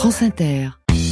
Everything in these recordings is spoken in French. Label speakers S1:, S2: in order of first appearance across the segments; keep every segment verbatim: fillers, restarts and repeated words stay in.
S1: France Inter.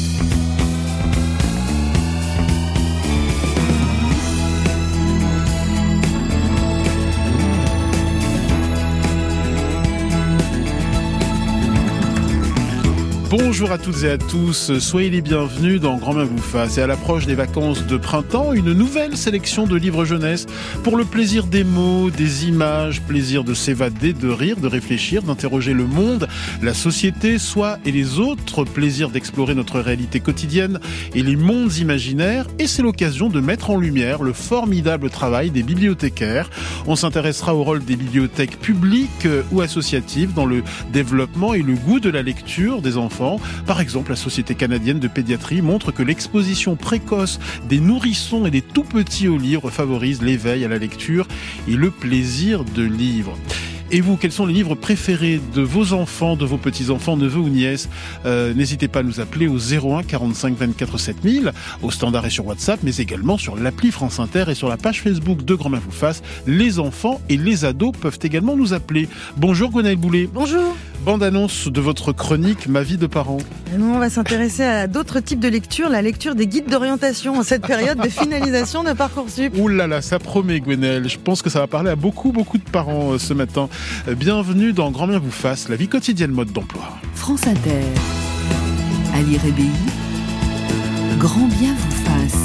S2: Bonjour à toutes et à tous, soyez les bienvenus dans Grand Main vous fasse. Et à l'approche des vacances de printemps, une nouvelle sélection de livres jeunesse pour le plaisir des mots, des images, plaisir de s'évader, de rire, de réfléchir, d'interroger le monde, la société, soi et les autres, plaisir d'explorer notre réalité quotidienne et les mondes imaginaires. Et c'est l'occasion de mettre en lumière le formidable travail des bibliothécaires. On s'intéressera au rôle des bibliothèques publiques ou associatives dans le développement et le goût de la lecture des enfants. Par exemple, la Société canadienne de pédiatrie montre que l'exposition précoce des nourrissons et des tout-petits aux livres favorise l'éveil à la lecture et le plaisir de lire. Et vous, quels sont les livres préférés de vos enfants, de vos petits-enfants, neveux ou nièces ? euh, N'hésitez pas à nous appeler au zéro un quarante-cinq vingt-quatre sept mille, au standard et sur WhatsApp, mais également sur l'appli France Inter et sur la page Facebook de Grand Main vous fasse. Les enfants et les ados peuvent également nous appeler. Bonjour Gwenaëlle Boulet.
S3: Bonjour.
S2: Bande-annonce de votre chronique « Ma vie de parent ».
S3: Nous, on va s'intéresser à d'autres types de lecture, la lecture des guides d'orientation en cette période de finalisation de Parcoursup.
S2: Ouh là là, ça promet Gwenaëlle. Je pense que ça va parler à beaucoup, beaucoup de parents euh, ce matin. Euh, bienvenue dans Grand Main vous fasse, la vie quotidienne mode d'emploi.
S1: France Inter. Ali Rébéi. Grand bien vous fasse.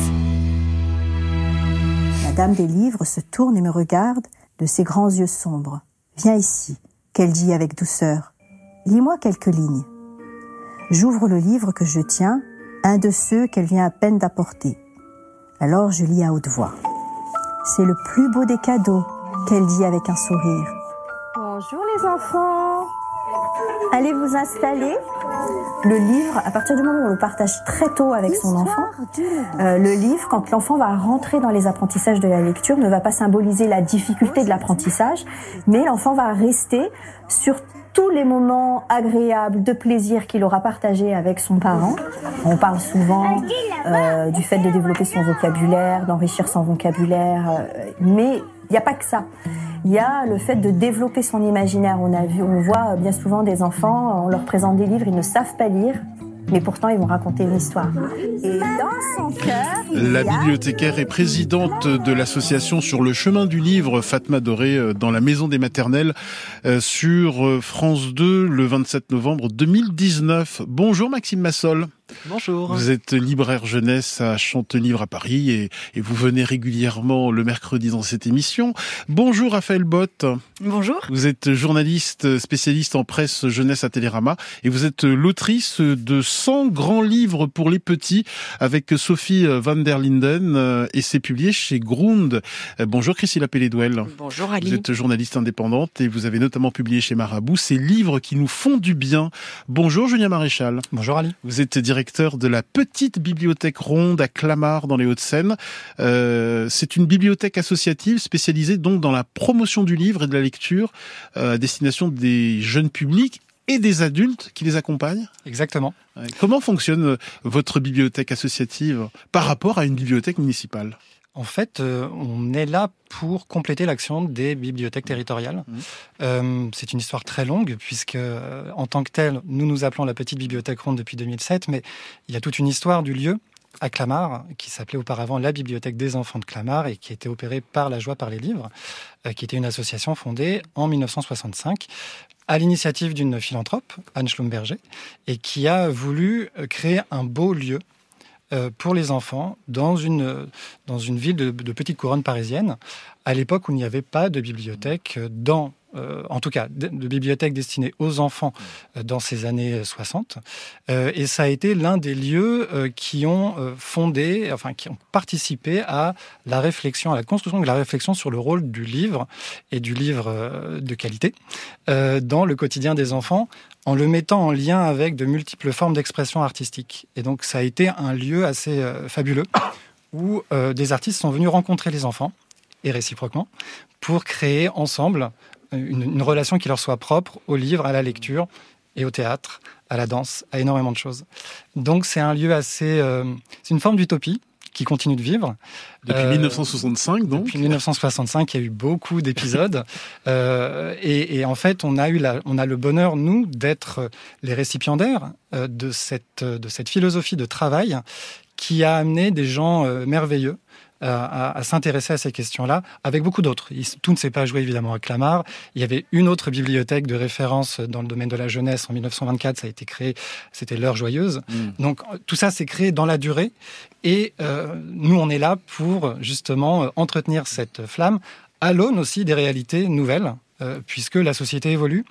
S4: La dame des livres se tourne et me regarde de ses grands yeux sombres. « Viens ici », qu'elle dit avec douceur. « Lis-moi quelques lignes. » J'ouvre le livre que je tiens, un de ceux qu'elle vient à peine d'apporter. Alors je lis à haute voix. C'est le plus beau des cadeaux, qu'elle dit avec un sourire. Bonjour les enfants. Allez vous installer. Le livre, à partir du moment où on le partage très tôt avec son enfant, euh, le livre, quand l'enfant va rentrer dans les apprentissages de la lecture, ne va pas symboliser la difficulté de l'apprentissage, mais l'enfant va rester sur tous les moments agréables de plaisir qu'il aura partagé avec son parent. On parle souvent euh, du fait de développer son vocabulaire, d'enrichir son vocabulaire, euh, mais il n'y a pas que ça. Il y a le fait de développer son imaginaire. On a vu, on voit bien souvent des enfants, on leur présente des livres, ils ne savent pas lire, mais pourtant ils vont raconter une histoire. Et dans son cœur,
S2: la bibliothécaire et présidente de l'association Sur le chemin du livre, Fatma Doré, dans la maison des maternelles, sur France deux, le vingt-sept novembre deux mille dix-neuf. Bonjour Maxime Massol.
S5: Bonjour.
S2: Vous êtes libraire jeunesse à Chantelivre à Paris et, et vous venez régulièrement le mercredi dans cette émission. Bonjour Raphaël Bott.
S3: Bonjour.
S2: Vous êtes journaliste spécialiste en presse jeunesse à Télérama et vous êtes l'autrice de cent grands livres pour les petits avec Sophie van der Linden et c'est publié chez Grund. Bonjour Christine Pelledouel.
S6: Bonjour Ali.
S2: Vous êtes journaliste indépendante et vous avez notamment publié chez Marabout ces livres qui nous font du bien. Bonjour Julien Maréchal.
S5: Bonjour Ali.
S2: Vous êtes directeur de la petite bibliothèque ronde à Clamart dans les Hauts-de-Seine. Euh, c'est une bibliothèque associative spécialisée donc dans la promotion du livre et de la lecture euh, à destination des jeunes publics et des adultes qui les accompagnent.
S5: Exactement.
S2: Ouais. Comment fonctionne votre bibliothèque associative par rapport à une bibliothèque municipale ?
S5: En fait, euh, on est là pour compléter l'action des bibliothèques territoriales. Mmh. Euh, c'est une histoire très longue, puisque euh, en tant que telle, nous nous appelons la Petite Bibliothèque Ronde depuis deux mille sept, mais il y a toute une histoire du lieu à Clamart, qui s'appelait auparavant la Bibliothèque des enfants de Clamart et qui était opérée par La Joie par les livres, euh, qui était une association fondée en dix-neuf cent soixante-cinq à l'initiative d'une philanthrope, Anne Schlumberger, et qui a voulu créer un beau lieu pour les enfants dans une, dans une ville de, de petite couronne parisienne, à l'époque où il n'y avait pas de bibliothèque dans, euh, en tout cas, de, de bibliothèque destinée aux enfants euh, dans ces années soixante. Euh, et ça a été l'un des lieux euh, qui ont euh, fondé, enfin, qui ont participé à la réflexion, à la construction de la réflexion sur le rôle du livre et du livre euh, de qualité euh, dans le quotidien des enfants, en le mettant en lien avec de multiples formes d'expression artistique. Et donc, ça a été un lieu assez euh, fabuleux où euh, des artistes sont venus rencontrer les enfants, et réciproquement, pour créer ensemble une, une relation qui leur soit propre au livre, à la lecture et au théâtre, à la danse, à énormément de choses. Donc, c'est un lieu assez... Euh, c'est une forme d'utopie qui continue de vivre.
S2: Depuis euh, dix-neuf cent soixante-cinq, donc.
S5: Depuis dix-neuf cent soixante-cinq, il y a eu beaucoup d'épisodes. euh, et, et en fait, on a eu la, on a le bonheur, nous, d'être les récipiendaires euh, de cette, de cette philosophie de travail qui a amené des gens euh, merveilleux À, à s'intéresser à ces questions-là, avec beaucoup d'autres. Tout ne s'est pas joué évidemment à Clamart. Il y avait une autre bibliothèque de référence dans le domaine de la jeunesse en dix-neuf cent vingt-quatre, ça a été créé, c'était l'Heure Joyeuse. Mmh. Donc tout ça s'est créé dans la durée et euh, nous on est là pour justement entretenir cette flamme à l'aune aussi des réalités nouvelles. Euh, puisque la société évolue,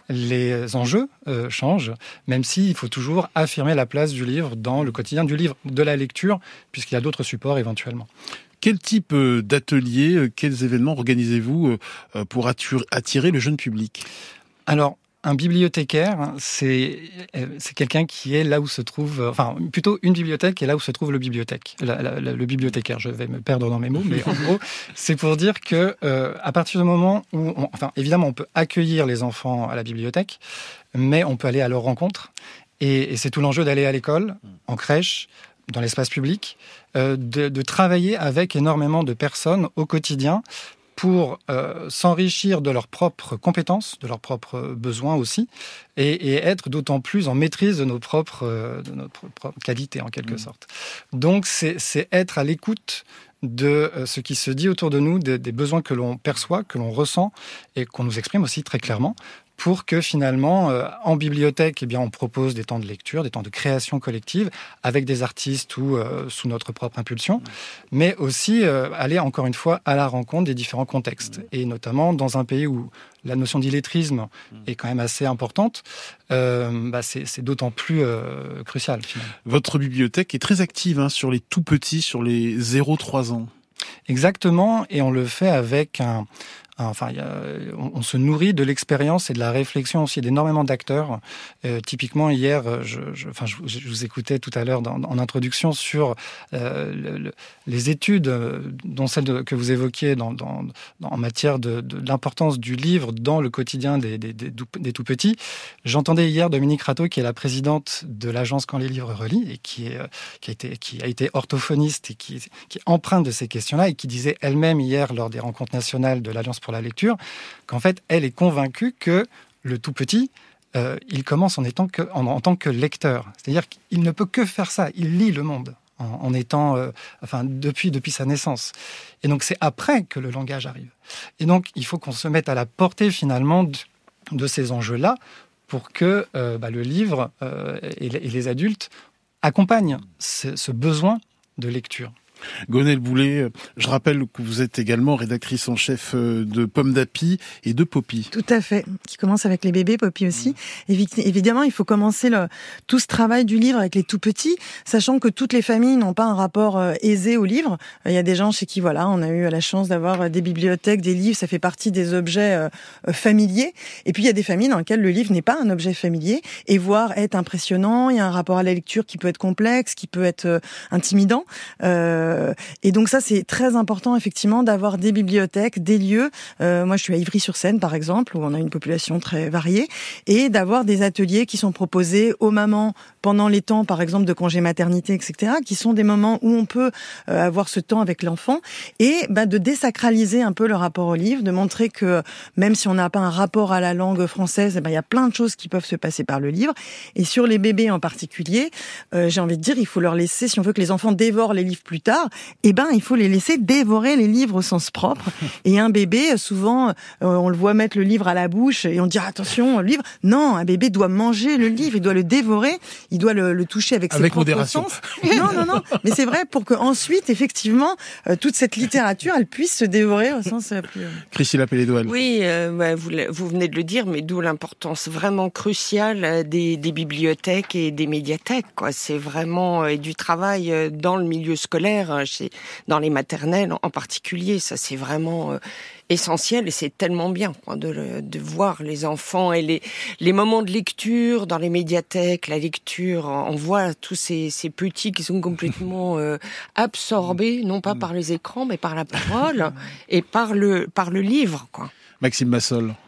S5: les enjeux euh, changent, même s'il faut toujours affirmer la place du livre dans le quotidien du livre, de la lecture, puisqu'il y a d'autres supports éventuellement.
S2: Quel type d'ateliers, quels événements organisez-vous pour attirer le jeune public ?
S5: Alors, un bibliothécaire, c'est, c'est quelqu'un qui est là où se trouve... Enfin, plutôt une bibliothèque est là où se trouve le bibliothèque. La, la, la, le bibliothécaire, je vais me perdre dans mes mots, mais en gros, c'est pour dire que euh, à partir du moment où... On, enfin, évidemment, on peut accueillir les enfants à la bibliothèque, mais on peut aller à leur rencontre. Et, et c'est tout l'enjeu d'aller à l'école, en crèche, dans l'espace public, euh, de, de travailler avec énormément de personnes au quotidien pour euh, s'enrichir de leurs propres compétences, de leurs propres besoins aussi, et, et être d'autant plus en maîtrise de nos propres, euh, de notre propre qualité, en quelque mmh. sorte. Donc, c'est, c'est être à l'écoute de euh, ce qui se dit autour de nous, de, des besoins que l'on perçoit, que l'on ressent, et qu'on nous exprime aussi très clairement, pour que finalement, euh, en bibliothèque, eh bien, on propose des temps de lecture, des temps de création collective, avec des artistes ou euh, sous notre propre impulsion, mmh. mais aussi euh, aller, encore une fois, à la rencontre des différents contextes. Mmh. Et notamment, dans un pays où la notion d'illettrisme mmh. est quand même assez importante, euh, bah c'est, c'est d'autant plus euh, crucial, finalement.
S2: Votre bibliothèque est très active hein, sur les tout-petits, sur les zéro trois ans.
S5: Exactement, et on le fait avec un... Enfin, il y a, on, on se nourrit de l'expérience et de la réflexion aussi d'énormément d'acteurs. Euh, typiquement, hier, je, je, enfin, je, je vous écoutais tout à l'heure dans, en introduction sur euh, le, le, les études, dont celle de, que vous évoquiez dans, dans, dans, en matière de, de l'importance du livre dans le quotidien des, des, des, des tout-petits. J'entendais hier Dominique Rateau, qui est la présidente de l'agence Quand les livres relient, et qui, est, qui, a, été, qui a été orthophoniste et qui, qui est empreinte de ces questions-là, et qui disait elle-même hier, lors des rencontres nationales de l'Alliance pour la lecture, qu'en fait, elle est convaincue que le tout petit, euh, il commence en, étant que, en, en tant que lecteur. C'est-à-dire qu'il ne peut que faire ça. Il lit le monde en, en étant, euh, enfin, depuis, depuis sa naissance. Et donc, c'est après que le langage arrive. Et donc, il faut qu'on se mette à la portée, finalement, de, de ces enjeux-là pour que euh, bah, le livre euh, et, et les adultes accompagnent ce, ce besoin de lecture.
S2: Gonelle Boulet, je rappelle que vous êtes également rédactrice en chef de Pomme d'Api et de Poppy.
S3: Tout à fait, qui commence avec les bébés, Poppy aussi. Mmh. Évi- évidemment, il faut commencer le, tout ce travail du livre avec les tout petits, sachant que toutes les familles n'ont pas un rapport euh, aisé au livre. Il y a des gens chez qui, voilà, on a eu la chance d'avoir des bibliothèques, des livres, ça fait partie des objets euh, euh, familiers. Et puis il y a des familles dans lesquelles le livre n'est pas un objet familier, et voire être impressionnant. Il y a un rapport à la lecture qui peut être complexe, qui peut être euh, intimidant. Euh, Et donc ça, c'est très important, effectivement, d'avoir des bibliothèques, des lieux. Euh, moi, je suis à Ivry-sur-Seine, par exemple, où on a une population très variée, et d'avoir des ateliers qui sont proposés aux mamans pendant les temps, par exemple, de congé maternité, et cetera, qui sont des moments où on peut euh, avoir ce temps avec l'enfant, et bah, de désacraliser un peu le rapport au livre, de montrer que même si on n'a pas un rapport à la langue française, bah, il y a plein de choses qui peuvent se passer par le livre. Et sur les bébés en particulier, euh, j'ai envie de dire, il faut leur laisser, si on veut que les enfants dévorent les livres plus tard, eh ben, il faut les laisser dévorer les livres au sens propre. Et un bébé, souvent, euh, on le voit mettre le livre à la bouche et on dit attention, le livre. Non, un bébé doit manger le livre, il doit le dévorer, il doit le, le toucher avec,
S2: avec
S3: ses propres
S2: modération.
S3: sens. Non, non, non. Mais c'est vrai pour que ensuite, effectivement, euh, toute cette littérature, elle puisse se dévorer au sens euh, plus.
S2: Christine Lapellé-Doual.
S6: Oui, euh, bah, vous, vous venez de le dire, mais d'où l'importance vraiment cruciale des, des bibliothèques et des médiathèques, quoi. C'est vraiment euh, du travail euh, dans le milieu scolaire. Chez, dans les maternelles en particulier, ça c'est vraiment euh, essentiel et c'est tellement bien quoi, de, de voir les enfants et les, les moments de lecture dans les médiathèques, la lecture, on voit tous ces, ces petits qui sont complètement euh, absorbés, non pas par les écrans mais par la parole et par le, par le livre, quoi.
S2: Maxime Massol.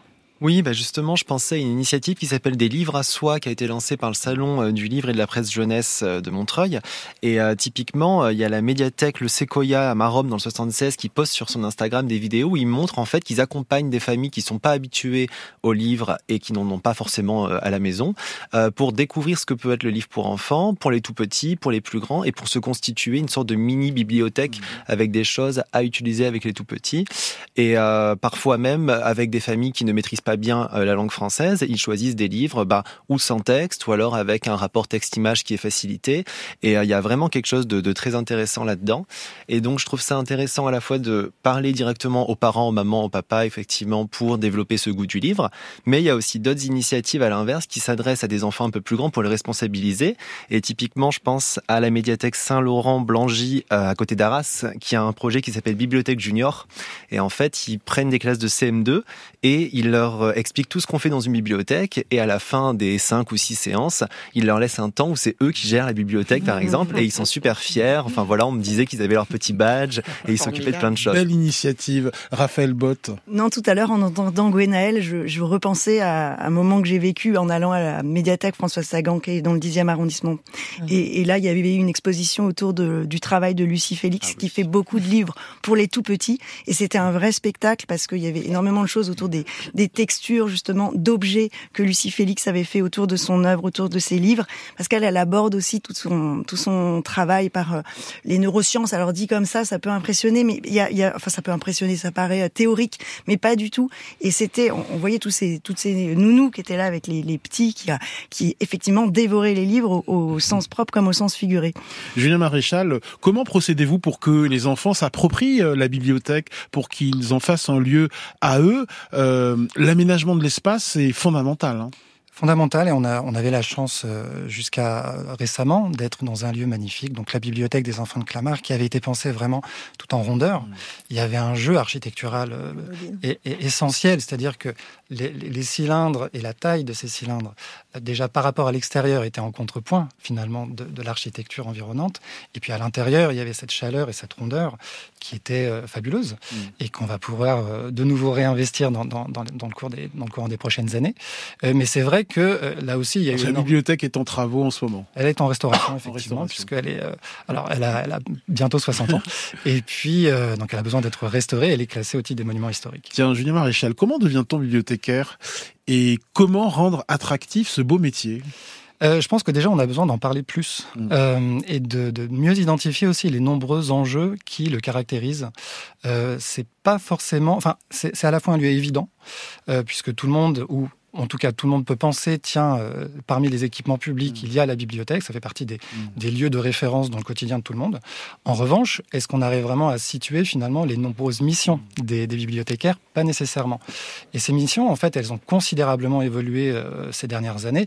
S7: Oui, bah justement, je pensais à une initiative qui s'appelle Des livres à soi, qui a été lancée par le Salon du livre et de la presse jeunesse de Montreuil. Et euh, typiquement, il y a la médiathèque Le Séquoia à Maromme dans le soixante-seize qui poste sur son Instagram des vidéos où ils montrent en fait qu'ils accompagnent des familles qui sont pas habituées aux livres et qui n'en ont pas forcément à la maison euh, pour découvrir ce que peut être le livre pour enfants, pour les tout petits, pour les plus grands et pour se constituer une sorte de mini bibliothèque mmh. avec des choses à utiliser avec les tout petits. Et euh, parfois même avec des familles qui ne maîtrisent pas bien euh, la langue française, ils choisissent des livres bah, ou sans texte ou alors avec un rapport texte-image qui est facilité. Et il euh, y a vraiment quelque chose de, de très intéressant là-dedans. Et donc, je trouve ça intéressant à la fois de parler directement aux parents, aux mamans, aux papas, effectivement, pour développer ce goût du livre. Mais il y a aussi d'autres initiatives à l'inverse qui s'adressent à des enfants un peu plus grands pour les responsabiliser. Et typiquement, je pense à la médiathèque Saint-Laurent-Blangy euh, à côté d'Arras, qui a un projet qui s'appelle Bibliothèque Junior. Et en fait, ils prennent des classes de C M deux et ils leur expliquent tout ce qu'on fait dans une bibliothèque. Et à la fin des cinq ou six séances, ils leur laissent un temps où c'est eux qui gèrent la bibliothèque, par exemple, et ils sont super fiers. Enfin voilà, on me disait qu'ils avaient leur petit badge et ils s'occupaient de plein de choses.
S2: Belle initiative. Raphaël Bott.
S8: Non, tout à l'heure, en entendant Gwenaëlle, je, je repensais à un moment que j'ai vécu en allant à la médiathèque Françoise Sagan, qui est dans le dixième arrondissement. Mmh. Et, et là, il y avait eu une exposition autour de, du travail de Lucie Félix, ah oui. qui fait beaucoup de livres pour les tout petits. Et c'était un vrai spectacle parce qu'il y avait énormément de choses autour des, des textures, justement, d'objets que Lucie Félix avait fait autour de son œuvre, autour de ses livres. Parce qu'elle, elle aborde aussi tout son, tout son travail par euh, les neurosciences. Alors dit comme ça, ça peut impressionner, mais il y a, il y a, enfin ça peut impressionner, ça paraît euh, théorique, mais pas du tout. Et c'était, on, on voyait tous ces, toutes ces nounous qui étaient là avec les, les petits, qui, qui effectivement dévoraient les livres au, au sens propre comme au sens figuré.
S2: Julien Maréchal, comment procédez-vous pour que les enfants s'approprient la bibliothèque, pour qu'ils en fassent un lieu à eux? euh, L'aménagement de l'espace est fondamental, hein.
S5: Fondamental, et on a on avait la chance euh, jusqu'à récemment d'être dans un lieu magnifique, donc la bibliothèque des enfants de Clamart, qui avait été pensée vraiment tout en rondeur. Mmh. Il y avait un jeu architectural euh, et, et essentiel, c'est-à-dire que les, les cylindres et la taille de ces cylindres, déjà par rapport à l'extérieur, étaient en contrepoint finalement de, de l'architecture environnante. Et puis à l'intérieur, il y avait cette chaleur et cette rondeur qui était euh, fabuleuse mmh. et qu'on va pouvoir euh, de nouveau réinvestir dans, dans, dans, dans, le cours des, dans le courant des prochaines années. Euh, mais c'est vrai que euh, là aussi, il y a eu...
S2: La énorme... bibliothèque est en travaux en ce moment.
S5: Elle est en restauration, effectivement, puisqu'elle est... Euh, alors, elle a, elle a bientôt soixante ans. Et puis, euh, donc, elle a besoin d'être restaurée. Elle est classée au titre des monuments historiques.
S2: Tiens, Julien Maréchal, comment devient-on bibliothécaire et comment rendre attractif ce beau métier ?
S5: Euh, je pense que déjà, on a besoin d'en parler plus mmh. euh, et de, de mieux identifier aussi les nombreux enjeux qui le caractérisent. Euh, c'est pas forcément... Enfin, c'est, c'est à la fois un lieu évident, euh, puisque tout le monde... ou En tout cas, tout le monde peut penser, tiens, euh, parmi les équipements publics, mmh. il y a la bibliothèque, ça fait partie des, mmh. des lieux de référence dans le quotidien de tout le monde. En revanche, est-ce qu'on arrive vraiment à situer finalement les nombreuses missions des, des bibliothécaires ? Pas nécessairement. Et ces missions, en fait, elles ont considérablement évolué euh, ces dernières années,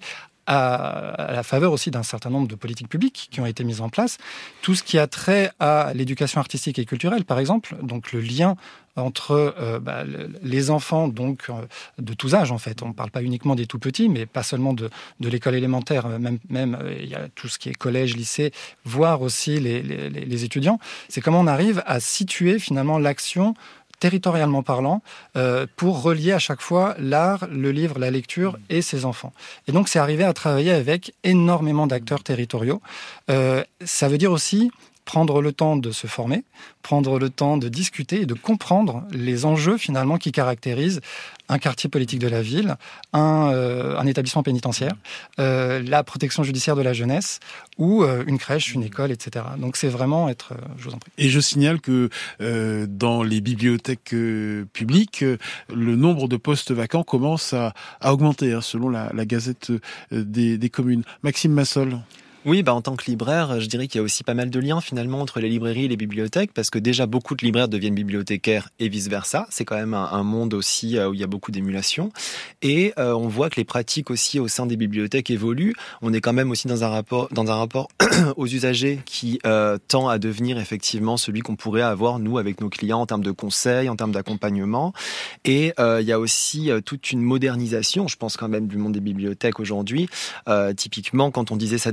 S5: à la faveur aussi d'un certain nombre de politiques publiques qui ont été mises en place. Tout ce qui a trait à l'éducation artistique et culturelle, par exemple, donc le lien entre euh, bah, les enfants donc euh, de tous âges en fait. On ne parle pas uniquement des tout petits, mais pas seulement de, de l'école élémentaire, même même euh, il y a tout ce qui est collège, lycée, voire aussi les, les, les étudiants. C'est comment on arrive à situer finalement l'action territorialement parlant, euh, pour relier à chaque fois l'art, le livre, la lecture et ses enfants. Et donc, c'est arrivé à travailler avec énormément d'acteurs territoriaux. Euh, ça veut dire aussi prendre le temps de se former, prendre le temps de discuter et de comprendre les enjeux finalement qui caractérisent un quartier politique de la ville, un, euh, un établissement pénitentiaire, euh, la protection judiciaire de la jeunesse ou euh, une crèche, une école, et cetera. Donc c'est vraiment être... Euh, je vous en prie.
S2: Et je signale que euh, dans les bibliothèques euh, publiques, euh, le nombre de postes vacants commence à, à augmenter, hein, selon la, la Gazette euh, des, des communes. Maxime Massol.
S7: Oui, bah en tant que libraire, je dirais qu'il y a aussi pas mal de liens finalement entre les librairies et les bibliothèques, parce que déjà beaucoup de libraires deviennent bibliothécaires et vice-versa. C'est quand même un, un monde aussi où il y a beaucoup d'émulation. Et euh, on voit que les pratiques aussi au sein des bibliothèques évoluent. On est quand même aussi dans un rapport, dans un rapport aux usagers qui euh, tend à devenir effectivement celui qu'on pourrait avoir nous avec nos clients en termes de conseils, en termes d'accompagnement. Et euh, il y a aussi euh, toute une modernisation, je pense quand même, du monde des bibliothèques aujourd'hui. Euh, typiquement, quand on disait s'adapter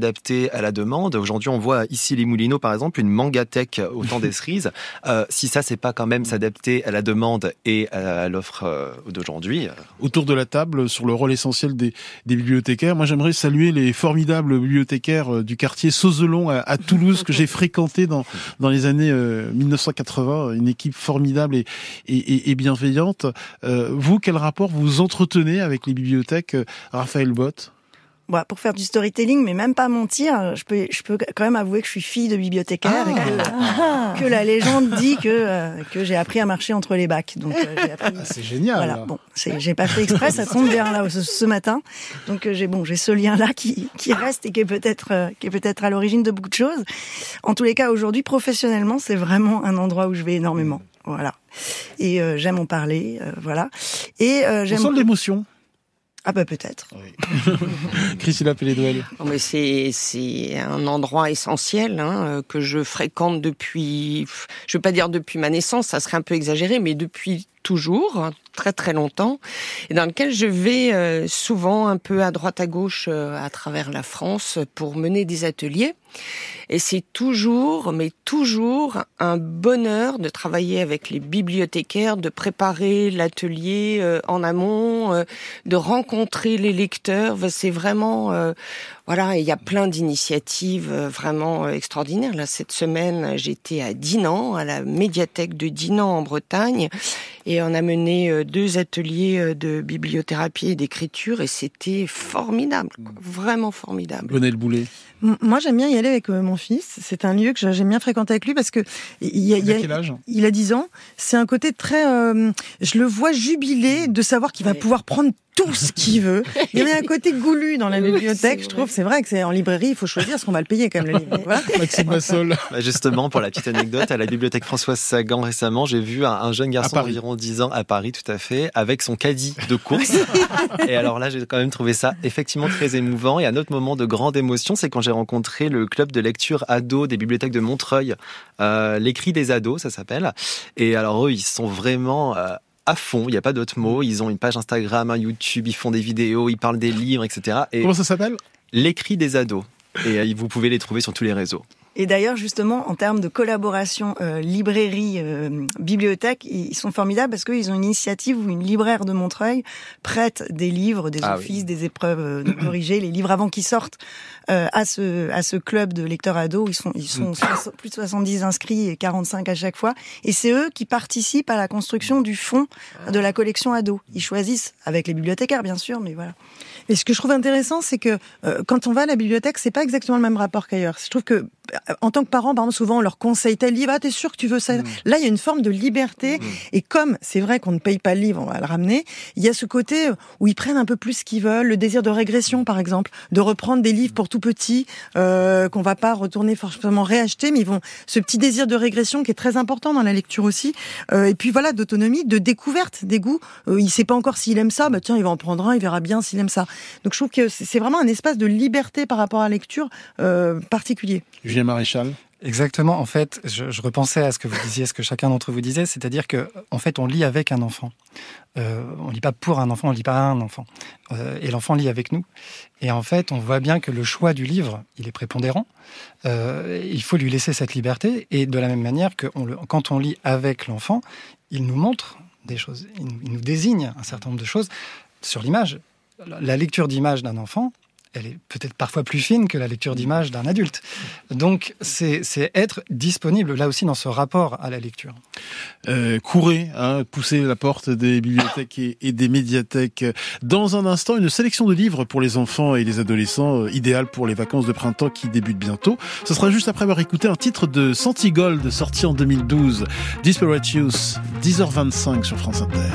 S7: s'adapter à la demande. Aujourd'hui, on voit ici les Moulineaux, par exemple, une mangatech au temps des cerises. Euh, si ça, c'est pas quand même s'adapter à la demande et à l'offre euh, d'aujourd'hui.
S2: Autour de la table, sur le rôle essentiel des, des bibliothécaires, moi j'aimerais saluer les formidables bibliothécaires du quartier Sauzelon à, à Toulouse que j'ai fréquenté dans, dans les années euh, mille neuf cent quatre-vingts, une équipe formidable et, et, et bienveillante. Euh, vous, quel rapport vous entretenez avec les bibliothèques, Raphaël Botte ?
S8: Bon, pour faire du storytelling, mais même pas mentir, je peux, je peux quand même avouer que je suis fille de bibliothécaire ah. et que, ah. que la légende dit que euh, que j'ai appris à marcher entre les bacs. Donc euh, j'ai appris.
S2: Ah, c'est génial.
S8: Voilà. Bon, c'est, j'ai pas fait exprès, ça tombe bien là ce, ce matin. Donc euh, j'ai bon, j'ai ce lien là qui qui reste et qui est peut-être euh, qui est peut-être à l'origine de beaucoup de choses. En tous les cas, aujourd'hui, professionnellement, c'est vraiment un endroit où je vais énormément. Voilà. Et euh, j'aime en parler. Euh, voilà. Et euh, j'aime.
S2: On sent de l'émotion.
S8: Ah bah peut-être.
S2: Oui. Christina Pelledouel.
S6: Oh mais c'est c'est un endroit essentiel hein, que je fréquente depuis, je veux pas dire depuis ma naissance, ça serait un peu exagéré, mais depuis toujours, très très longtemps, et dans lequel je vais euh, souvent un peu à droite à gauche euh, à travers la France pour mener des ateliers. Et c'est toujours, mais toujours, un bonheur de travailler avec les bibliothécaires, de préparer l'atelier euh, en amont, euh, de rencontrer les lecteurs. C'est vraiment, euh, voilà, il y a plein d'initiatives euh, vraiment euh, extraordinaires. Là, cette semaine, j'étais à Dinan, à la médiathèque de Dinan en Bretagne, et on a mené euh, deux ateliers euh, de bibliothérapie et d'écriture, et c'était formidable, quoi, vraiment formidable.
S2: Gonelle Boulet.
S3: Moi, j'aime bien y aller avec mon fils. C'est un lieu que j'aime bien fréquenter avec lui parce que il y a, il y a,
S2: quel âge ?
S3: Il a dix ans. C'est un côté très, euh, je le vois jubilé de savoir qu'il va ouais. pouvoir prendre tout ce qu'il veut. Il y avait un côté goulu dans la bibliothèque, oui, je trouve. C'est vrai que c'est en librairie, il faut choisir ce qu'on va le payer quand même le livre. Voilà.
S2: Maxime Massol.
S7: Bah justement, pour la petite anecdote, à la bibliothèque Françoise Sagan récemment, j'ai vu un, un jeune garçon d'environ dix ans à Paris, tout à fait, avec son caddie de course. Et alors là, j'ai quand même trouvé ça effectivement très émouvant. Et un autre moment de grande émotion, c'est quand j'ai rencontré le club de lecture ado des bibliothèques de Montreuil, euh, l'écrit des ados, ça s'appelle. Et alors eux, ils sont vraiment euh, à fond, il n'y a pas d'autre mot. Ils ont une page Instagram, un YouTube, ils font des vidéos, ils parlent des livres, et cetera. Et
S2: comment ça s'appelle ?
S7: L'écrit des ados. Et euh, vous pouvez les trouver sur tous les réseaux.
S8: Et d'ailleurs, justement, en termes de collaboration euh, librairie, euh, bibliothèque, ils sont formidables parce qu'ils ont une initiative où une libraire de Montreuil prête des livres, des ah offices, oui. des épreuves euh, de corriger, les livres avant qu'ils sortent euh, à ce à ce club de lecteurs ados. Ils sont ils sont so- plus de soixante-dix inscrits et quarante-cinq à chaque fois. Et c'est eux qui participent à la construction du fond de la collection ados. Ils choisissent avec les bibliothécaires, bien sûr, mais voilà.
S3: Et ce que je trouve intéressant, c'est que euh, quand on va à la bibliothèque, c'est pas exactement le même rapport qu'ailleurs. Je trouve que en tant que parent, par exemple, souvent on leur conseille tel livre, ah t'es sûr que tu veux ça ? Mmh. Là, il y a une forme de liberté. Mmh. Et comme c'est vrai qu'on ne paye pas le livre, on va le ramener. Il y a ce côté où ils prennent un peu plus ce qu'ils veulent, le désir de régression, par exemple, de reprendre des livres pour tout petits euh, qu'on va pas retourner forcément réacheter, mais ils vont ce petit désir de régression qui est très important dans la lecture aussi. Euh, et puis voilà, d'autonomie, de découverte des goûts. Euh, il sait pas encore s'il aime ça, bah tiens, il va en prendre un, il verra bien s'il aime ça. Donc je trouve que c'est vraiment un espace de liberté par rapport à la lecture euh, particulier.
S2: Julien Maréchal.
S5: Exactement. En fait, je, je repensais à ce que vous disiez, ce que chacun d'entre vous disait, c'est-à-dire que, en fait, on lit avec un enfant. Euh, on lit pas pour un enfant, on lit pas à un enfant. Euh, et l'enfant lit avec nous. Et en fait, on voit bien que le choix du livre, il est prépondérant. Euh, il faut lui laisser cette liberté. Et de la même manière que on le, quand on lit avec l'enfant, il nous montre des choses, il, il nous désigne un certain nombre de choses sur l'image. La lecture d'image d'un enfant, elle est peut-être parfois plus fine que la lecture d'image d'un adulte. Donc, c'est, c'est être disponible, là aussi, dans ce rapport à la lecture.
S2: Euh, courez, hein, poussez la porte des bibliothèques et, et des médiathèques. Dans un instant, une sélection de livres pour les enfants et les adolescents, euh, idéal pour les vacances de printemps qui débutent bientôt. Ce sera juste après avoir écouté un titre de Santigold, sorti en deux mille douze. Disparate Youth, dix heures vingt-cinq sur France Inter.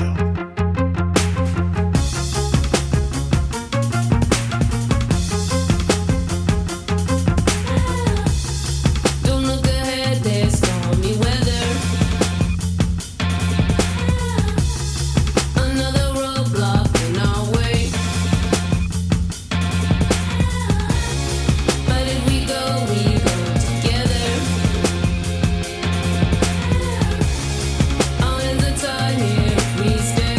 S9: We stay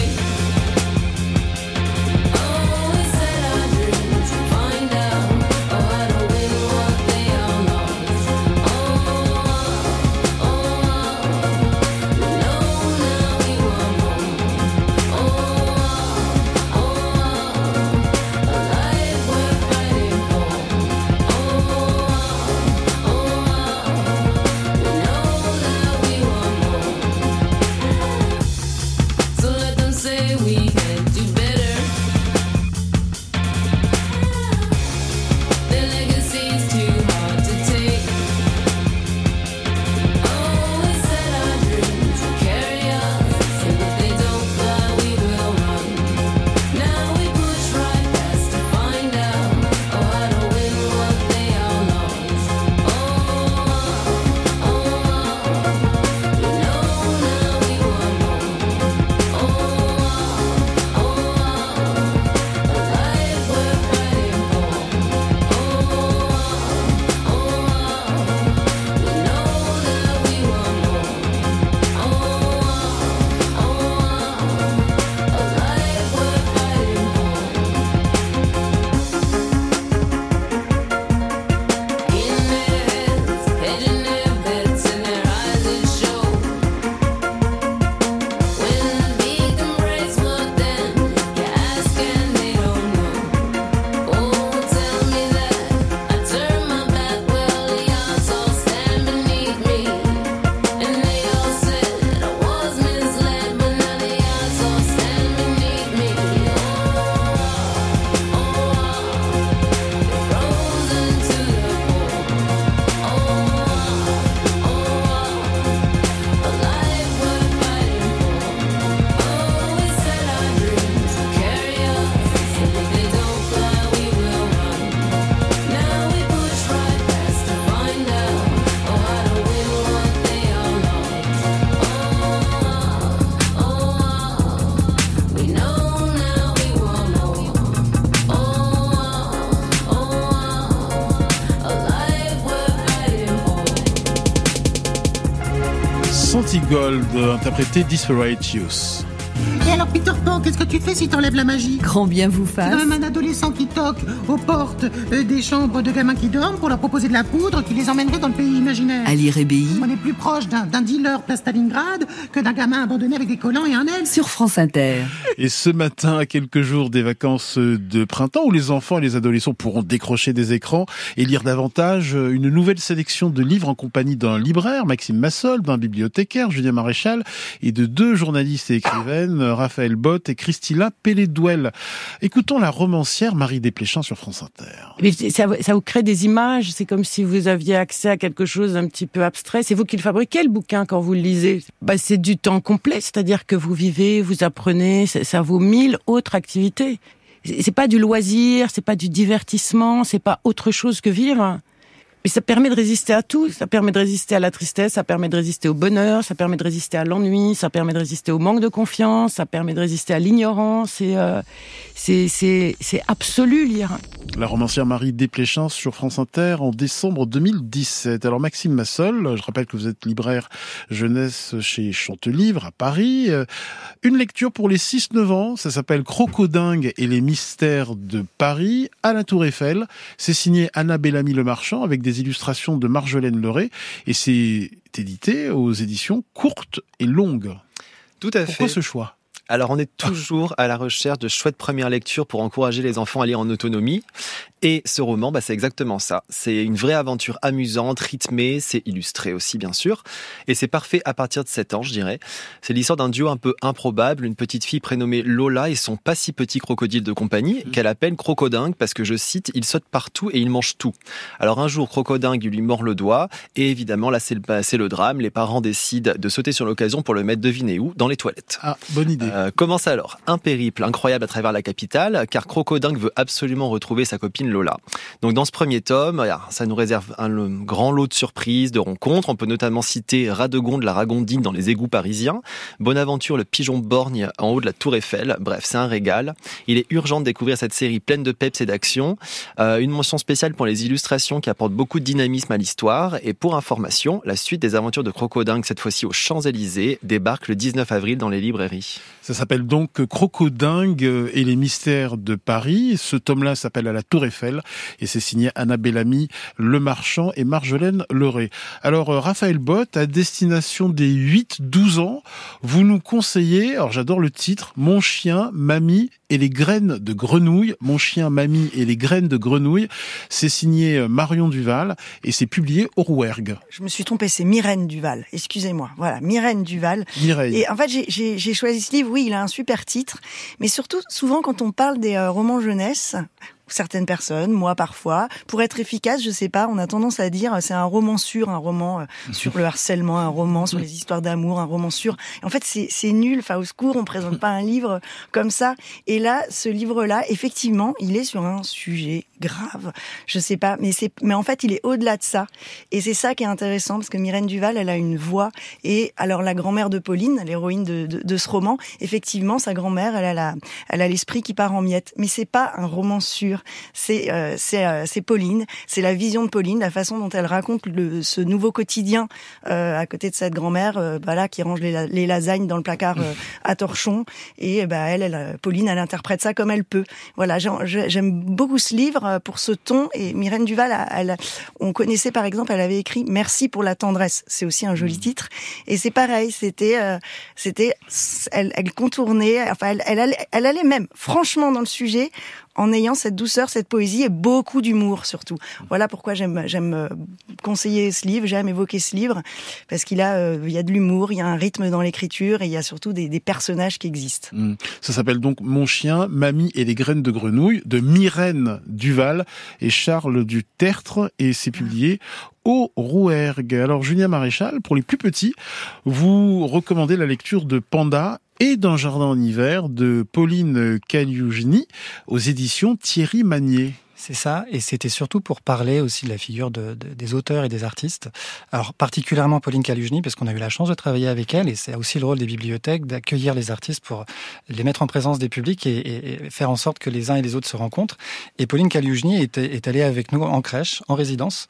S2: Santigold, interprété Disparate Youth.
S9: Et alors Peter Pan, qu'est-ce que tu fais si t'enlèves la magie?
S1: Grand bien vous
S9: C'est
S1: fasse.
S9: quand même un adolescent qui toque aux portes euh, des chambres de gamins qui dorment pour leur proposer de la poudre qui les emmènerait dans le pays imaginaire.
S1: À lire et B I
S9: On est plus proche d'un, d'un dealer place Stalingrad que d'un gamin abandonné avec des collants et un aile.
S1: sur France Inter.
S2: Et ce matin, à quelques jours des vacances de printemps, où les enfants et les adolescents pourront décrocher des écrans et lire davantage, une nouvelle sélection de livres en compagnie d'un libraire, Maxime Massol, d'un bibliothécaire, Julien Maréchal, et de deux journalistes et écrivaines, Raphaël Bott et Christina Pellet-Douel. Écoutons la romancière Marie Desplechin sur France Inter.
S6: Mais ça, ça vous crée des images, c'est comme si vous aviez accès à quelque chose d'un petit peu abstrait. C'est vous qui le fabriquez, le bouquin, quand vous le lisez. Bah, c'est du temps complet, c'est-à-dire que vous vivez, vous apprenez, ça vaut mille autres activités. C'est pas du loisir, c'est pas du divertissement, c'est pas autre chose que vivre. Mais ça permet de résister à tout. Ça permet de résister à la tristesse, ça permet de résister au bonheur, ça permet de résister à l'ennui, ça permet de résister au manque de confiance, ça permet de résister à l'ignorance. Et euh, c'est, c'est, c'est absolu, lire.
S2: La romancière Marie Desplechin sur France Inter en décembre deux mille dix-sept. Alors Maxime Massol, je rappelle que vous êtes libraire jeunesse chez Chantelivre à Paris. Une lecture pour les six neuf ans, ça s'appelle Crocodingue et les mystères de Paris à la Tour Eiffel. C'est signé Anna Bellamy Le Marchand avec des illustrations de Marjolaine Leray et c'est édité aux éditions courtes et longues.
S7: Tout à fait.
S2: Pourquoi ce choix ?
S7: Alors, on est toujours à la recherche de chouettes premières lectures pour encourager les enfants à lire en autonomie. Et ce roman, bah, c'est exactement ça. C'est une vraie aventure amusante, rythmée, c'est illustré aussi, bien sûr. Et c'est parfait à partir de sept ans, je dirais. C'est l'histoire d'un duo un peu improbable, une petite fille prénommée Lola et son pas si petit crocodile de compagnie, qu'elle appelle Crocodingue parce que, je cite, il saute partout et il mange tout. Alors, un jour, Crocodingue lui mord le doigt et évidemment, là, c'est le, c'est le drame. Les parents décident de sauter sur l'occasion pour le mettre, devinez où, dans les toilettes.
S2: Ah, bonne idée.
S7: Euh, commence alors un périple incroyable à travers la capitale, car Crocodingue veut absolument retrouver sa copine Lola. Donc dans ce premier tome, ça nous réserve un grand lot de surprises, de rencontres. On peut notamment citer Radegonde la Ragondine dans les égouts parisiens, Bonaventure le pigeon borgne en haut de la Tour Eiffel. Bref, c'est un régal. Il est urgent de découvrir cette série pleine de peps et d'action. Euh, une mention spéciale pour les illustrations qui apportent beaucoup de dynamisme à l'histoire. Et pour information, la suite des aventures de Crocodingue, cette fois-ci aux Champs-Élysées, débarque le dix-neuf avril dans les librairies.
S2: Ça s'appelle donc Crocodingue et les mystères de Paris. Ce tome-là s'appelle À la Tour Eiffel et c'est signé Anna Bellamy Le Marchand et Marjolaine Leray. Alors Raphaël Bott, à destination des huit douze ans, vous nous conseillez, alors j'adore le titre, Mon chien, mamie et les graines de grenouille. Mon chien, mamie et les graines de grenouille. C'est signé Marion Duval et c'est publié au Rouergue.
S8: Je me suis trompée, c'est Myrène Duval. Excusez-moi. Voilà, Myrène Duval.
S2: Mireille.
S8: Et en fait, j'ai, j'ai, j'ai choisi ce livre. Oui, il a un super titre. Mais surtout, souvent, quand on parle des euh, romans jeunesse, certaines personnes, moi parfois, pour être efficace, je sais pas, on a tendance à dire c'est un roman sur, un roman sur le harcèlement, un roman sur les histoires d'amour, un roman sur. En fait, c'est, c'est nul. Enfin, au secours, on présente pas un livre comme ça. Et là, ce livre-là, effectivement, il est sur un sujet grave. Je sais pas, mais c'est, mais en fait, il est au-delà de ça. Et c'est ça qui est intéressant parce que Myrène Duval, elle a une voix. Et alors, la grand-mère de Pauline, l'héroïne de, de, de ce roman, effectivement, sa grand-mère, elle a la, elle a l'esprit qui part en miettes. Mais c'est pas un roman sur. C'est euh, c'est euh, c'est Pauline, c'est la vision de Pauline, la façon dont elle raconte le, ce nouveau quotidien euh, à côté de cette grand-mère, euh, bah là qui range les, les lasagnes dans le placard euh, à torchon. Et bah elle, elle, Pauline, elle interprète ça comme elle peut. Voilà, j'aime beaucoup ce livre pour ce ton. Et Myrène Duval, elle, on connaissait par exemple, elle avait écrit Merci pour la tendresse. C'est aussi un joli titre. Et c'est pareil, c'était euh, c'était elle, elle contournait, enfin elle, elle allait, elle allait même franchement dans le sujet, en ayant cette douceur, cette poésie et beaucoup d'humour surtout. Voilà pourquoi j'aime j'aime conseiller ce livre, j'aime évoquer ce livre, parce qu'il a euh, il y a de l'humour, il y a un rythme dans l'écriture et il y a surtout des, des personnages qui existent.
S2: Mmh. Ça s'appelle donc Mon chien, mamie et les graines de grenouille de Myrène Duval et Charles du Tertre et c'est publié au Rouergue. Alors Julien Maréchal, pour les plus petits, vous recommandez la lecture de Panda et d'un jardin en hiver de Pauline Caliugini aux éditions Thierry Magnier.
S5: C'est ça, et c'était surtout pour parler aussi de la figure de, de, des auteurs et des artistes. Alors particulièrement Pauline Caliugini, parce qu'on a eu la chance de travailler avec elle, et c'est aussi le rôle des bibliothèques d'accueillir les artistes pour les mettre en présence des publics et, et, et faire en sorte que les uns et les autres se rencontrent. Et Pauline Caliugini est, est allée avec nous en crèche, en résidence,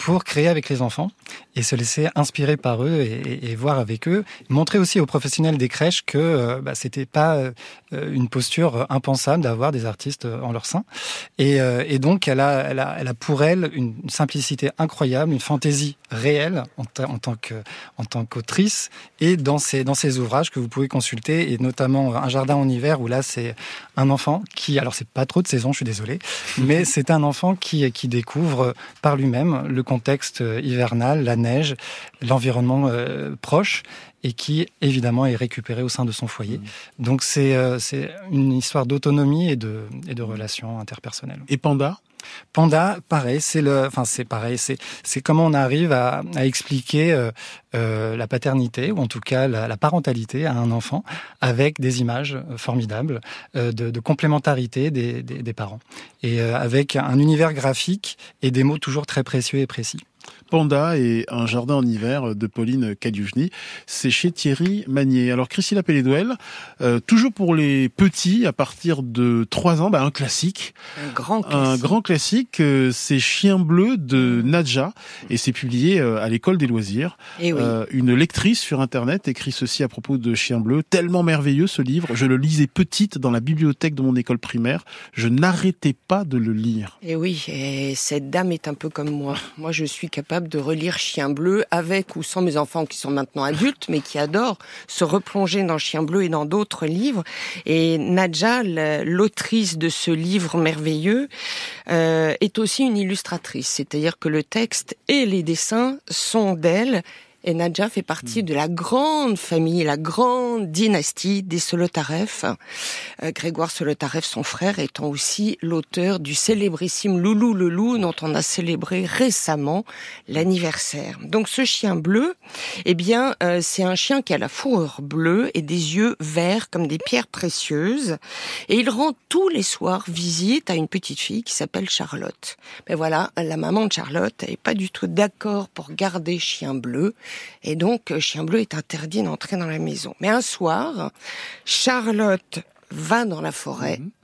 S5: pour créer avec les enfants et se laisser inspirer par eux et, et, et voir avec eux. Montrer aussi aux professionnels des crèches que euh, bah, c'était pas euh, une posture impensable d'avoir des artistes en leur sein. Et, euh, et donc, elle a, elle, a, elle a pour elle une simplicité incroyable, une fantaisie réelle en, t- en tant que, en tant qu'autrice et dans ses, dans ses ouvrages que vous pouvez consulter, et notamment Un jardin en hiver, où là, c'est un enfant qui, alors c'est pas trop de saison, je suis désolé, mais c'est un enfant qui, qui découvre par lui-même le contexte hivernal, la neige, l'environnement euh, proche, et qui, évidemment, est récupéré au sein de son foyer. Mmh. Donc, c'est, euh, c'est une histoire d'autonomie et de, et de relations interpersonnelles.
S2: Et Panda ?
S5: Panda, pareil, c'est le, enfin c'est pareil, c'est c'est comment on arrive à, à expliquer euh, euh, la paternité ou en tout cas la, la parentalité à un enfant avec des images formidables euh, de, de complémentarité des, des, des parents et euh, avec un univers graphique et des mots toujours très précieux et précis.
S2: Panda et Un jardin en hiver de Pauline Cadiughny, c'est chez Thierry Magnier. Alors Christina Pelledouel, euh, toujours pour les petits à partir de trois ans, bah, un classique.
S6: Un grand classique.
S2: Un grand classique, euh, c'est Chien bleu de Nadja et c'est publié euh, à l'école des loisirs.
S6: Et oui.
S2: euh, une lectrice sur internet écrit ceci à propos de Chien bleu, tellement merveilleux ce livre, je le lisais petite dans la bibliothèque de mon école primaire, je n'arrêtais pas de le lire.
S6: Et oui, et cette dame est un peu comme moi. Moi je suis capable de relire Chien bleu avec ou sans mes enfants qui sont maintenant adultes, mais qui adorent se replonger dans Chien bleu et dans d'autres livres. Et Nadja, l'autrice de ce livre merveilleux, euh, est aussi une illustratrice. C'est-à-dire que le texte et les dessins sont d'elle. Et Nadja fait partie de la grande famille, la grande dynastie des Solotareff. Euh, Grégoire Solotareff, son frère, étant aussi l'auteur du célébrissime Loulou le loup, dont on a célébré récemment l'anniversaire. Donc ce chien bleu, eh bien, euh, c'est un chien qui a la fourrure bleue et des yeux verts comme des pierres précieuses. Et il rend tous les soirs visite à une petite fille qui s'appelle Charlotte. Mais voilà, la maman de Charlotte n'est pas du tout d'accord pour garder Chien bleu. Et donc, Chien bleu est interdit d'entrer dans la maison. Mais un soir, Charlotte va dans la forêt mmh.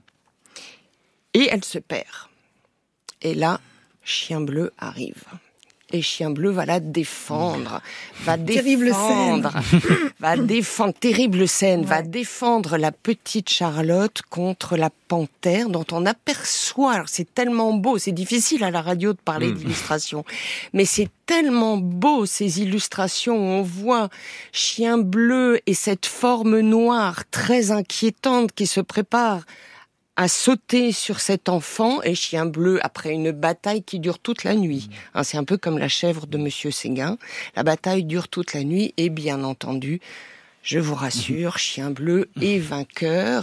S6: et elle se perd. Et là, Chien bleu arrive. Et Chien bleu va la défendre, va
S8: terrible
S6: défendre,
S8: scène.
S6: va défendre, terrible scène, ouais. va défendre la petite Charlotte contre la panthère dont on aperçoit, alors c'est tellement beau, c'est difficile à la radio de parler mmh. d'illustrations, mais c'est tellement beau ces illustrations où on voit Chien bleu et cette forme noire très inquiétante qui se prépare à sauter sur cet enfant, et Chien bleu, après une bataille qui dure toute la nuit. Hein, c'est un peu comme la chèvre de Monsieur Séguin. La bataille dure toute la nuit, et bien entendu, je vous rassure, Chien bleu est vainqueur,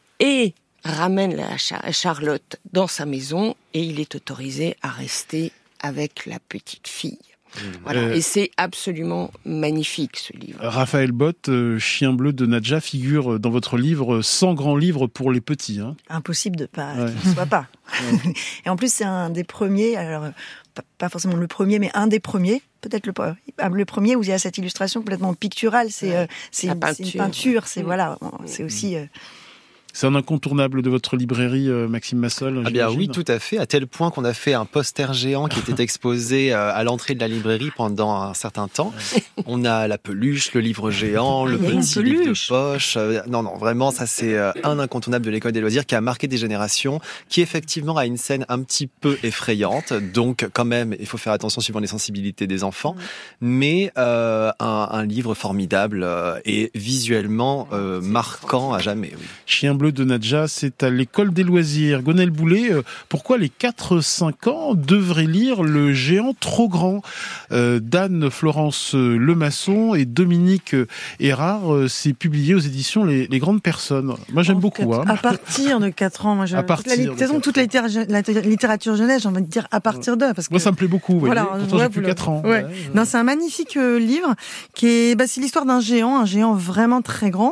S6: et ramène la Char- Charlotte dans sa maison, et il est autorisé à rester avec la petite fille. Voilà. Euh, et c'est absolument magnifique ce livre.
S2: Raphaël Bott, euh, Chien bleu de Nadja figure dans votre livre cent grands livres pour les petits. Hein.
S8: Impossible de pas ouais. qu'il ne soit pas. Ouais. Et en plus c'est un des premiers, alors pas forcément le premier, mais un des premiers, peut-être le, le premier où il y a cette illustration complètement picturale. C'est, ouais. euh, c'est, une, c'est une peinture. C'est mmh. voilà, c'est aussi. Euh,
S2: C'est un incontournable de votre librairie, euh, Maxime Massol.
S7: Ah bien oui, tout à fait, à tel point qu'on a fait un poster géant qui était exposé euh, à l'entrée de la librairie pendant un certain temps. On a la peluche, le livre géant, le petit livre de poche. Euh, non, non, vraiment, ça c'est euh, un incontournable de l'école des loisirs qui a marqué des générations, qui effectivement a une scène un petit peu effrayante. Donc quand même, il faut faire attention suivant les sensibilités des enfants. Mais euh, un, un livre formidable euh, et visuellement euh, marquant à jamais. Oui.
S2: Chien bleu de Nadja, c'est à l'école des loisirs. Gonel Boulet, euh, pourquoi les quatre cinq ans devraient lire Le géant trop grand euh, d'Anne-Florence Lemasson et Dominique Erard, euh, c'est publié aux éditions Les, les Grandes Personnes. Moi j'aime
S3: en
S2: beaucoup.
S3: Quatre,
S2: hein.
S3: À partir de quatre ans, moi je,
S2: à partir
S3: toute la, de toute façon, toute la littérature, la littérature jeunesse, j'ai envie de dire à partir d'eux. Parce que,
S2: moi ça me plaît beaucoup,
S3: voilà,
S2: voyez, pourtant
S3: ouais,
S2: j'ai plus quatre ans.
S3: Ouais. Ouais, non, c'est un magnifique euh, livre qui est, bah, c'est l'histoire d'un géant, un géant vraiment très grand,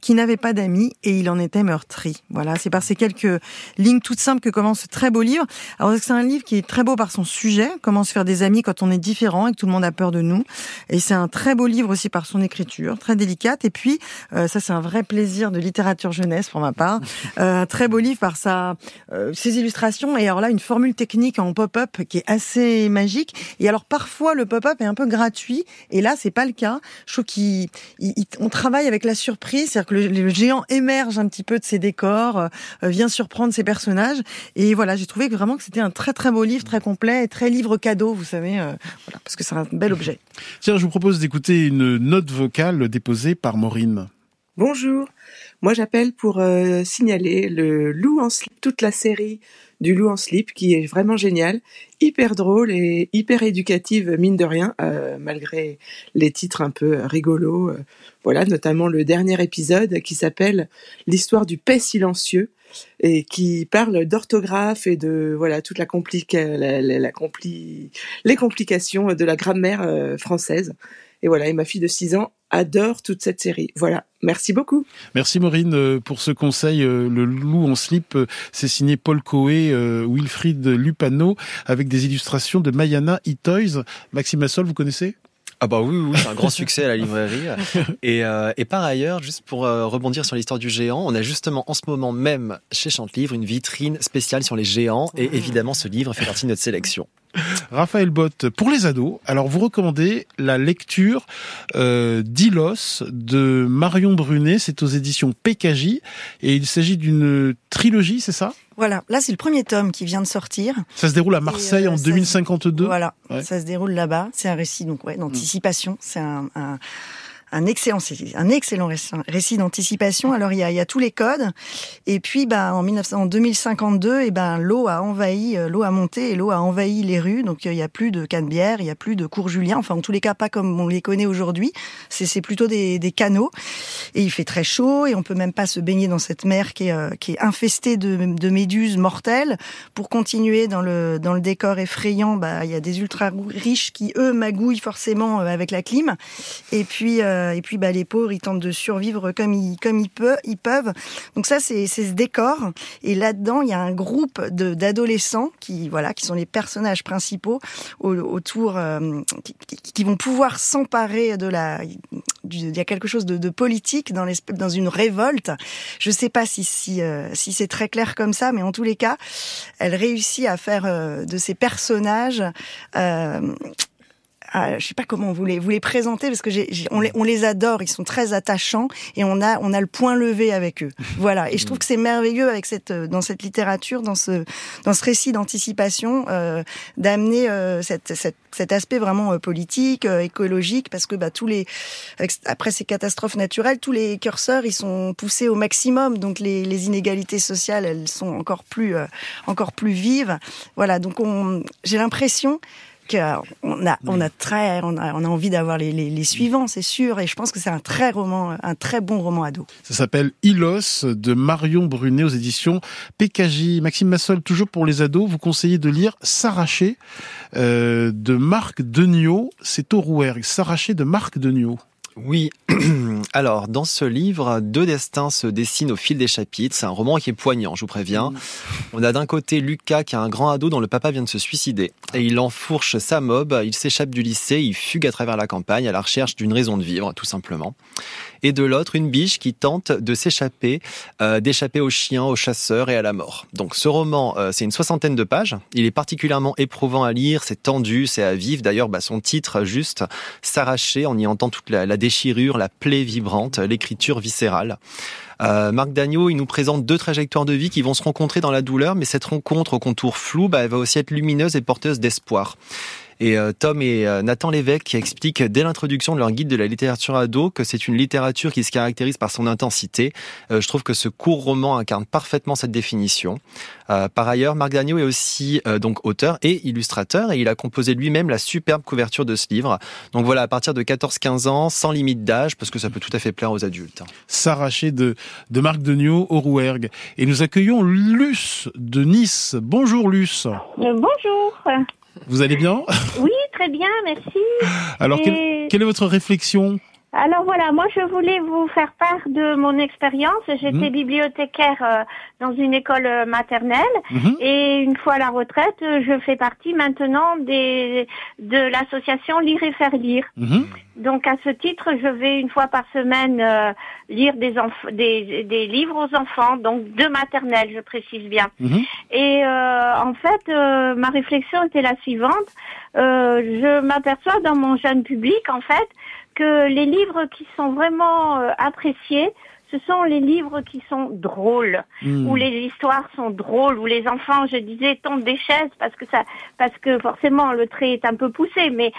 S3: qui n'avait pas d'amis et il en était meurtri. Voilà, c'est par ces quelques lignes toutes simples que commence ce très beau livre. Alors c'est un livre qui est très beau par son sujet, comment se faire des amis quand on est différent et que tout le monde a peur de nous. Et c'est un très beau livre aussi par son écriture, très délicate. Et puis, euh, ça c'est un vrai plaisir de littérature jeunesse pour ma part. Euh, un très beau livre par sa, euh, ses illustrations. Et alors là, une formule technique en pop-up qui est assez magique. Et alors parfois, le pop-up est un peu gratuit. Et là, c'est pas le cas. Je trouve qu'on travaille avec la surprise. C'est-à-dire que le, le géant émerge un petit peu de ses décors, euh, vient surprendre ses personnages. Et voilà, j'ai trouvé vraiment que c'était un très très beau livre, très complet, et très livre cadeau, vous savez, euh, voilà, parce que c'est un bel objet.
S2: Tiens, je vous propose d'écouter une note vocale déposée par Maureen.
S10: Bonjour, moi j'appelle pour euh, signaler le Loup en slip, toute la série du Loup en slip qui est vraiment géniale, hyper drôle et hyper éducative mine de rien, euh, malgré les titres un peu rigolos. Euh, voilà, notamment le dernier épisode qui s'appelle l'histoire du paix silencieux et qui parle d'orthographe et de voilà toute la complique, la, la, la compli, les complications de la grammaire euh, française. Et voilà, et ma fille de six ans adore toute cette série. Voilà, merci beaucoup.
S2: Merci Maureen pour ce conseil. Le Loup en slip, c'est signé Paul Coé, Wilfried Lupano, avec des illustrations de Mayana Itoys. Maxime Massol, vous connaissez ?
S7: Ah bah oui, oui, c'est un grand succès à la librairie. Et, euh, et par ailleurs, juste pour euh, rebondir sur l'histoire du géant, on a justement en ce moment même chez Chantelivre une vitrine spéciale sur les géants. Et évidemment, ce livre fait partie de notre sélection.
S2: Raphaël Bott, pour les ados, alors vous recommandez la lecture euh, d'Ilos de Marion Brunet, c'est aux éditions P K J, et il s'agit d'une trilogie, c'est ça ?
S8: Voilà, là c'est le premier tome qui vient de sortir.
S2: Ça se déroule à Marseille et, euh, en deux mille cinquante-deux.
S8: Voilà,
S2: ouais.
S8: Ça se déroule là-bas. C'est un récit donc ouais d'anticipation. Mmh. C'est un, un un excellent un excellent récit d'anticipation. Alors il y a il y a tous les codes et puis bah en mille neuf cents en deux mille cinquante-deux et ben l'eau a envahi l'eau a monté et l'eau a envahi les rues. Donc il y a plus de Canebière, il y a plus de cours Julien, enfin en tous les cas pas comme on les connaît aujourd'hui. C'est c'est plutôt des des canaux et il fait très chaud et on peut même pas se baigner dans cette mer qui est euh, qui est infestée de de méduses mortelles. Pour continuer dans le dans le décor effrayant, bah il y a des ultra riches qui eux magouillent forcément avec la clim. Et puis euh, Et puis, bah, les pauvres, ils tentent de survivre comme ils, comme ils, peuvent, ils peuvent. Donc ça, c'est, c'est ce décor. Et là-dedans, il y a un groupe de, d'adolescents qui, voilà, qui sont les personnages principaux autour, euh, qui, qui vont pouvoir s'emparer de la, du, il y a quelque chose de, de politique dans, dans une révolte. Je sais pas si, si, euh, si c'est très clair comme ça, mais en tous les cas, elle réussit à faire euh, de ces personnages, euh, Ah, je sais pas comment vous les vous les présenter parce que j'ai, j'ai, on les on les adore, ils sont très attachants et on a on a le point levé avec eux. Voilà, et je trouve que c'est merveilleux avec cette dans cette littérature, dans ce dans ce récit d'anticipation, euh, d'amener euh, cette, cette cet aspect vraiment euh, politique, euh, écologique, parce que bah tous les avec, après ces catastrophes naturelles, tous les curseurs ils sont poussés au maximum, donc les les inégalités sociales elles sont encore plus euh, encore plus vives. Voilà, donc on j'ai l'impression qu'on a, on a très, on a, on a envie d'avoir les, les, les suivants, c'est sûr, et je pense que c'est un très roman, un très bon roman ado.
S2: Ça s'appelle Ilos de Marion Brunet aux éditions P K J. Maxime Massol, toujours pour les ados, vous conseillez de lire S'arracher euh, de Marc Deniau, c'est au Rouergue. S'arracher de Marc Deniau.
S7: Oui, alors dans ce livre, deux destins se dessinent au fil des chapitres. C'est un roman qui est poignant, je vous préviens. On a d'un côté Lucas qui est un grand ado dont le papa vient de se suicider. Et il enfourche sa mob, il s'échappe du lycée, il fugue à travers la campagne à la recherche d'une raison de vivre, tout simplement. Et de l'autre, une biche qui tente de s'échapper, euh, d'échapper aux chiens, aux chasseurs et à la mort. Donc ce roman, euh, c'est une soixantaine de pages. Il est particulièrement éprouvant à lire, c'est tendu, c'est à vivre. D'ailleurs, bah, son titre, juste, S'arracher, on y entend toute la, la déchirure, la plaie vibrante, l'écriture viscérale. Euh, Marc Deniau, il nous présente deux trajectoires de vie qui vont se rencontrer dans la douleur, mais cette rencontre au contour flou, bah, elle va aussi être lumineuse et porteuse d'espoir. Et euh, Tom et euh, Nathan Lévesque qui expliquent dès l'introduction de leur guide de la littérature ado que c'est une littérature qui se caractérise par son intensité. Euh, je trouve que ce court roman incarne parfaitement cette définition. Euh, par ailleurs, Marc Deniau est aussi euh, donc auteur et illustrateur et il a composé lui-même la superbe couverture de ce livre. Donc voilà, à partir de quatorze quinze ans, sans limite d'âge, parce que ça peut tout à fait plaire aux adultes.
S2: S'arracher de, de Marc Deniau au Rouergue. Et nous accueillons Luce de Nice. Bonjour Luce.
S11: Euh, bonjour.
S2: Vous allez bien ?
S11: Oui, très bien, merci.
S2: Alors,
S11: Et...
S2: quelle, quelle est votre réflexion ?
S11: Alors voilà, moi je voulais vous faire part de mon expérience. J'étais mmh. bibliothécaire euh, dans une école maternelle mmh. et une fois à la retraite, je fais partie maintenant des de l'association Lire et faire lire. Mmh. Donc à ce titre, je vais une fois par semaine euh, lire des, enf- des des livres aux enfants, donc de maternelle, je précise bien. Mmh. Et euh, en fait, euh, ma réflexion était la suivante. Euh, je m'aperçois dans mon jeune public, en fait, que les livres qui sont vraiment euh, appréciés, ce sont les livres qui sont drôles, mmh. où les histoires sont drôles, où les enfants, je disais, tombent des chaises parce que ça, parce que forcément le trait est un peu poussé, mais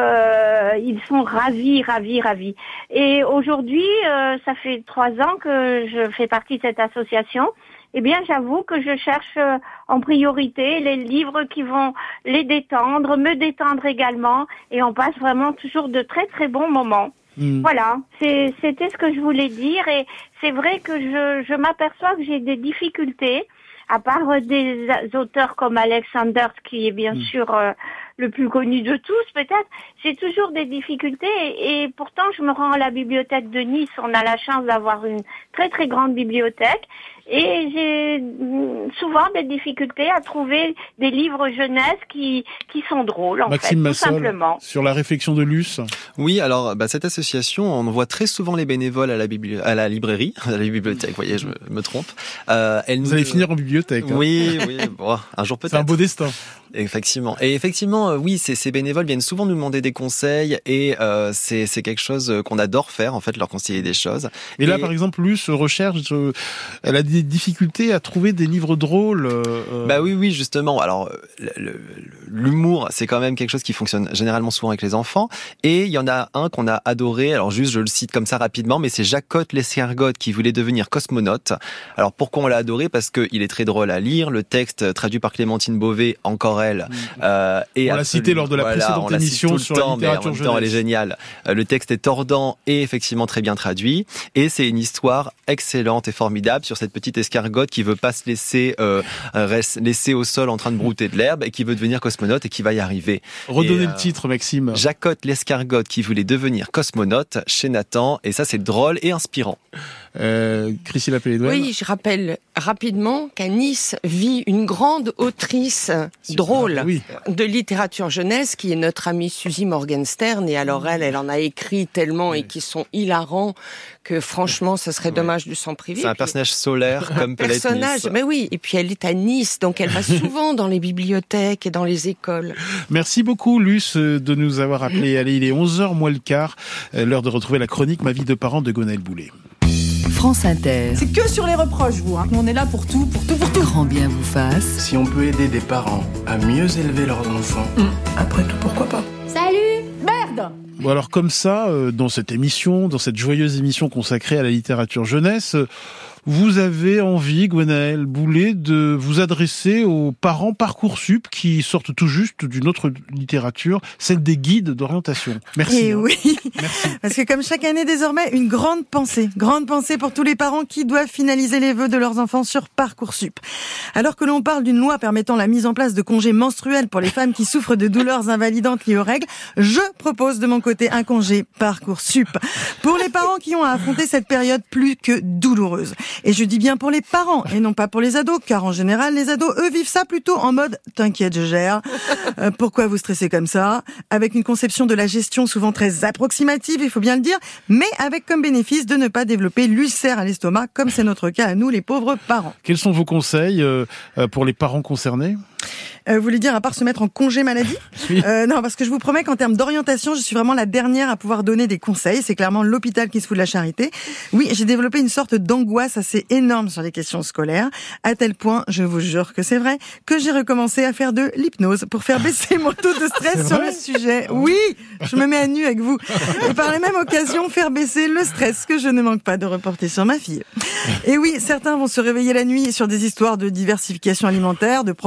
S11: euh, ils sont ravis, ravis, ravis. Et aujourd'hui, euh, ça fait trois ans que je fais partie de cette association. Eh bien, j'avoue que je cherche en priorité les livres qui vont les détendre, me détendre également, et on passe vraiment toujours de très très bons moments. Mmh. Voilà, c'est, c'était ce que je voulais dire, et c'est vrai que je, je m'aperçois que j'ai des difficultés, à part des auteurs comme Alex Sanders, qui est bien mmh. sûr euh, le plus connu de tous peut-être, j'ai toujours des difficultés, et, et pourtant je me rends à la bibliothèque de Nice, on a la chance d'avoir une très très grande bibliothèque, et j'ai souvent des difficultés à trouver des livres jeunesse qui qui sont drôles, en
S2: Maxime
S11: fait,
S2: Massol,
S11: tout simplement.
S2: Sur la réflexion de Luce.
S7: Oui, alors bah, cette association, on voit très souvent les bénévoles à la, bibli- à la librairie, à la bibliothèque, vous voyez, je me, me trompe. Euh, elle
S2: Vous
S7: nous...
S2: allez finir en bibliothèque. Hein.
S7: Oui, oui, bon, un jour peut-être.
S2: C'est un beau destin.
S7: Effectivement. Et effectivement, oui, ces, ces bénévoles viennent souvent nous demander des conseils, et euh, c'est, c'est quelque chose qu'on adore faire, en fait, leur conseiller des choses.
S2: Et, et là, par exemple, Luce recherche, euh, elle a des difficultés à trouver des livres drôles. Euh...
S7: Bah oui, oui, justement. Alors, le, le, l'humour, c'est quand même quelque chose qui fonctionne généralement souvent avec les enfants. Et il y en a un qu'on a adoré. Alors juste, je le cite comme ça rapidement, mais c'est Jacotte l'escargotte qui voulait devenir cosmonaute. Alors pourquoi on l'a adoré? Parce que il est très drôle à lire. Le texte traduit par Clémentine Beauvais, encore elle. Euh, et
S2: on l'a cité lors de la
S7: voilà,
S2: précédente émission sur
S7: temps,
S2: la littérature
S7: jeunesse. Elle est géniale. Euh, le texte est tordant et effectivement très bien traduit. Et c'est une histoire excellente et formidable sur cette petite escargotte qui veut pas se laisser euh, laisser au sol en train de brouter de l'herbe et qui veut devenir cosmonaute et qui va y arriver.
S2: Redonnez
S7: et,
S2: le euh, titre, Maxime.
S7: Jacotte l'escargotte qui voulait devenir cosmonaute chez Nathan, et ça c'est drôle et inspirant.
S2: Euh, Chrissy Lapélédoine.
S6: Oui, je rappelle rapidement qu'à Nice vit une grande autrice c'est drôle ça, oui. de littérature jeunesse qui est notre amie Suzy Morgenstern, et alors elle, elle en a écrit tellement oui. et qui sont hilarants que franchement, ça serait dommage oui. de s'en priver.
S7: C'est un personnage solaire comme peut l'être Nice.
S6: Mais oui, et puis elle est à Nice, donc elle va souvent dans les bibliothèques et dans les écoles.
S2: Merci beaucoup Luce de nous avoir appelé. Allez, il est onze heures moins le quart, l'heure de retrouver la chronique Ma vie de parent de Gwenaëlle Boulet.
S1: France Inter.
S12: C'est que sur les reproches, vous. Hein. On est là pour tout, pour tout, pour tout.
S1: Grand bien vous fasse.
S13: Si on peut aider des parents à mieux élever leurs enfants, mmh. après tout, pourquoi pas?
S12: Salut. Merde.
S2: Bon alors comme ça, euh, dans cette émission, dans cette joyeuse émission consacrée à la littérature jeunesse, euh, vous avez envie, Gwenaëlle Boulet, de vous adresser aux parents Parcoursup qui sortent tout juste d'une autre littérature, celle des guides d'orientation. Merci.
S3: Et
S2: hein.
S3: oui, Merci. Parce que comme chaque année désormais, une grande pensée, grande pensée pour tous les parents qui doivent finaliser les vœux de leurs enfants sur Parcoursup. Alors que l'on parle d'une loi permettant la mise en place de congés menstruels pour les femmes qui souffrent de douleurs invalidantes liées aux règles, je propose de mon côté un congé Parcoursup pour les parents qui ont à affronter cette période plus que douloureuse. Et je dis bien pour les parents et non pas pour les ados, car en général, les ados, eux, vivent ça plutôt en mode « t'inquiète, je gère euh, ». Pourquoi vous stressez comme ça? Avec une conception de la gestion souvent très approximative, il faut bien le dire, mais avec comme bénéfice de ne pas développer l'ulcère à l'estomac, comme c'est notre cas à nous, les pauvres parents.
S2: Quels sont vos conseils euh, pour les parents concernés?
S3: Euh, vous voulez dire à part se mettre en congé maladie?
S2: Oui.
S3: euh, Non, parce que je vous promets qu'en termes d'orientation, je suis vraiment la dernière à pouvoir donner des conseils. C'est clairement l'hôpital qui se fout de la charité. Oui, j'ai développé une sorte d'angoisse assez énorme sur les questions scolaires, à tel point, je vous jure que c'est vrai, que j'ai recommencé à faire de l'hypnose pour faire baisser mon taux de stress sur le sujet. Oui, je me mets à nu avec vous. Et par la même occasion, faire baisser le stress que je ne manque pas de reporter sur ma fille. Et oui, certains vont se réveiller la nuit sur des histoires de diversification alimentaire, de propreté. Moi,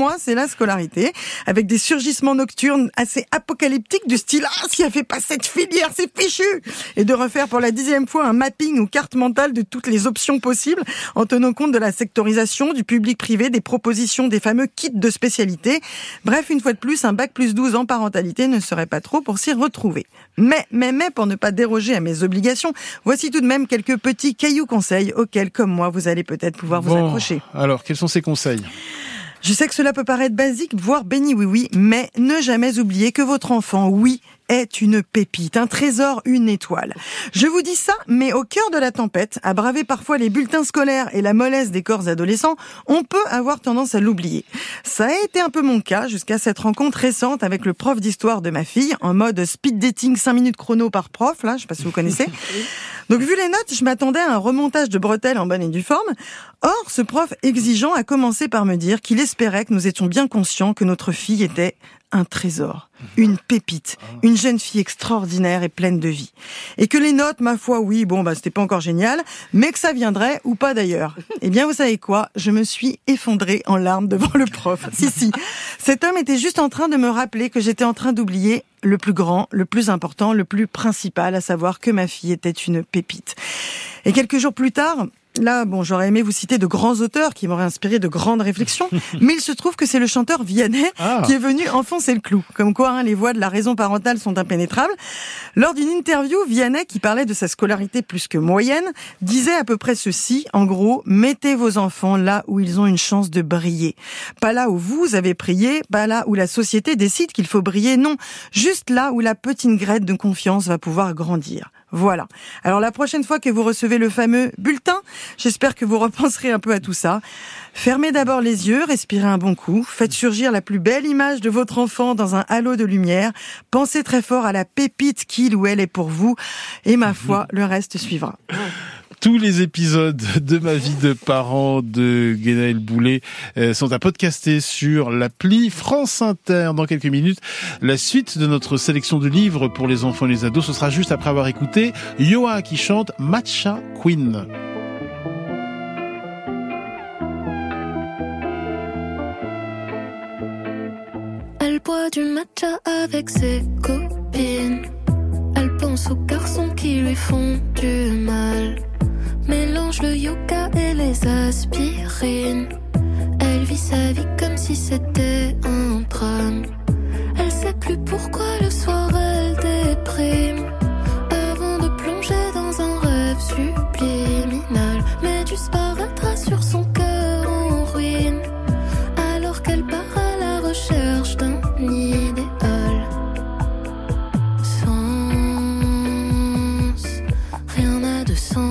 S3: moi, c'est la scolarité, avec des surgissements nocturnes assez apocalyptiques du style « Ah, s'il n'y avait pas cette filière, c'est fichu !» et de refaire pour la dixième fois un mapping ou carte mentale de toutes les options possibles en tenant compte de la sectorisation, du public privé, des propositions, des fameux kits de spécialité. Bref, une fois de plus, un bac plus douze en parentalité ne serait pas trop pour s'y retrouver. Mais, mais, mais, pour ne pas déroger à mes obligations, voici tout de même quelques petits cailloux conseils auxquels, comme moi, vous allez peut-être pouvoir vous
S2: bon,
S3: accrocher.
S2: Alors, quels sont ces conseils ?
S3: Je sais que cela peut paraître basique, voire béni oui-oui, mais ne jamais oublier que votre enfant, oui, est une pépite, un trésor, une étoile. Je vous dis ça, mais au cœur de la tempête, à braver parfois les bulletins scolaires et la mollesse des corps adolescents, on peut avoir tendance à l'oublier. Ça a été un peu mon cas jusqu'à cette rencontre récente avec le prof d'histoire de ma fille, en mode speed dating cinq minutes chrono par prof, là, je sais pas si vous connaissez. Donc, vu les notes, je m'attendais à un remontage de bretelles en bonne et due forme. Or, ce prof exigeant a commencé par me dire qu'il espérait que nous étions bien conscients que notre fille était un trésor, une pépite, une jeune fille extraordinaire et pleine de vie. Et que les notes, ma foi, oui, bon, bah, c'était pas encore génial, mais que ça viendrait, ou pas d'ailleurs. Eh bien, vous savez quoi? Je me suis effondrée en larmes devant le prof. Si, si. Cet homme était juste en train de me rappeler que j'étais en train d'oublier le plus grand, le plus important, le plus principal, à savoir que ma fille était une pépite. Et quelques jours plus tard, là, bon, j'aurais aimé vous citer de grands auteurs qui m'auraient inspiré de grandes réflexions, mais il se trouve que c'est le chanteur Vianney ah. qui est venu enfoncer le clou. Comme quoi, hein, les voies de la raison parentale sont impénétrables. Lors d'une interview, Vianney, qui parlait de sa scolarité plus que moyenne, disait à peu près ceci, en gros, mettez vos enfants là où ils ont une chance de briller. Pas là où vous avez prié, pas là où la société décide qu'il faut briller, non. Juste là où la petite graine de confiance va pouvoir grandir. Voilà. Alors la prochaine fois que vous recevez le fameux bulletin, j'espère que vous repenserez un peu à tout ça. Fermez d'abord les yeux, respirez un bon coup, faites surgir la plus belle image de votre enfant dans un halo de lumière, pensez très fort à la pépite qu'il ou elle est pour vous, et ma foi, le reste suivra.
S2: Tous les épisodes de ma vie de parent de Guénaël Boulet sont à podcaster sur l'appli France Inter. Dans quelques minutes, la suite de notre sélection de livres pour les enfants et les ados, ce sera juste après avoir écouté Yoa qui chante Matcha Queen.
S14: Elle boit du matcha avec ses copines. Elle pense aux garçons qui lui font du mal. Mélange le yoga et les aspirines. Elle vit sa vie comme si c'était un drame. Elle sait plus pourquoi le soir elle déprime. Avant de plonger dans un rêve subliminal, mais disparaîtra sur son cœur en ruine. Alors qu'elle part à la recherche d'un idéal. Sens, rien n'a de sens.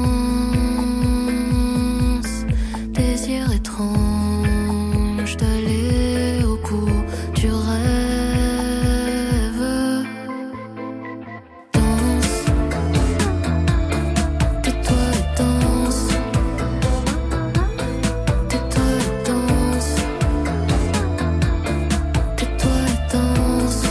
S14: Étrange d'aller au bout du rêve. Danse, tais-toi et danse. Tais-toi et danse. Tais-toi et danse.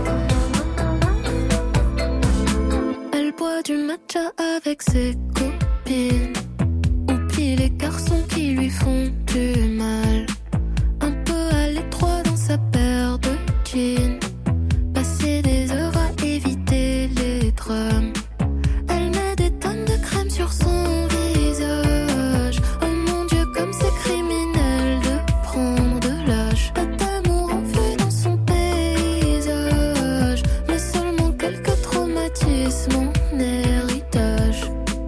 S14: Elle boit du matcha avec ses copines. Oublie les garçons qui lui font du mal. Un peu à l'étroit dans sa paire de jeans. Passer des heures à éviter les drames. Elle met des tonnes de crème sur son visage. Oh mon Dieu, comme c'est criminel de prendre de l'âge. Pas d'amour enfui dans son paysage, mais seulement quelques traumatismes en héritage.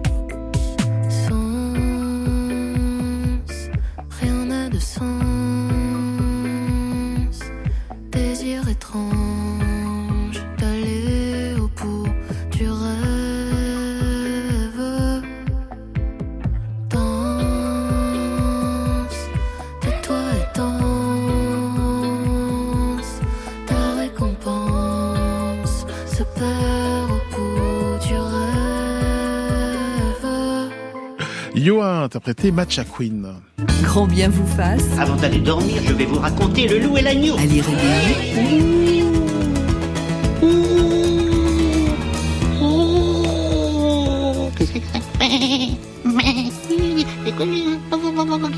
S14: Sens, désir étrange d'aller au bout du rêve. Danse, tais-toi et danse. Ta récompense se perd au bout du rêve.
S2: Yoa a interprété Matcha Queen.
S1: Grand bien vous fasse.
S15: Avant d'aller dormir, je vais vous raconter le loup et l'agneau.
S1: Allez, réveillez.
S15: Qu'est-ce que ça fait?
S1: Sur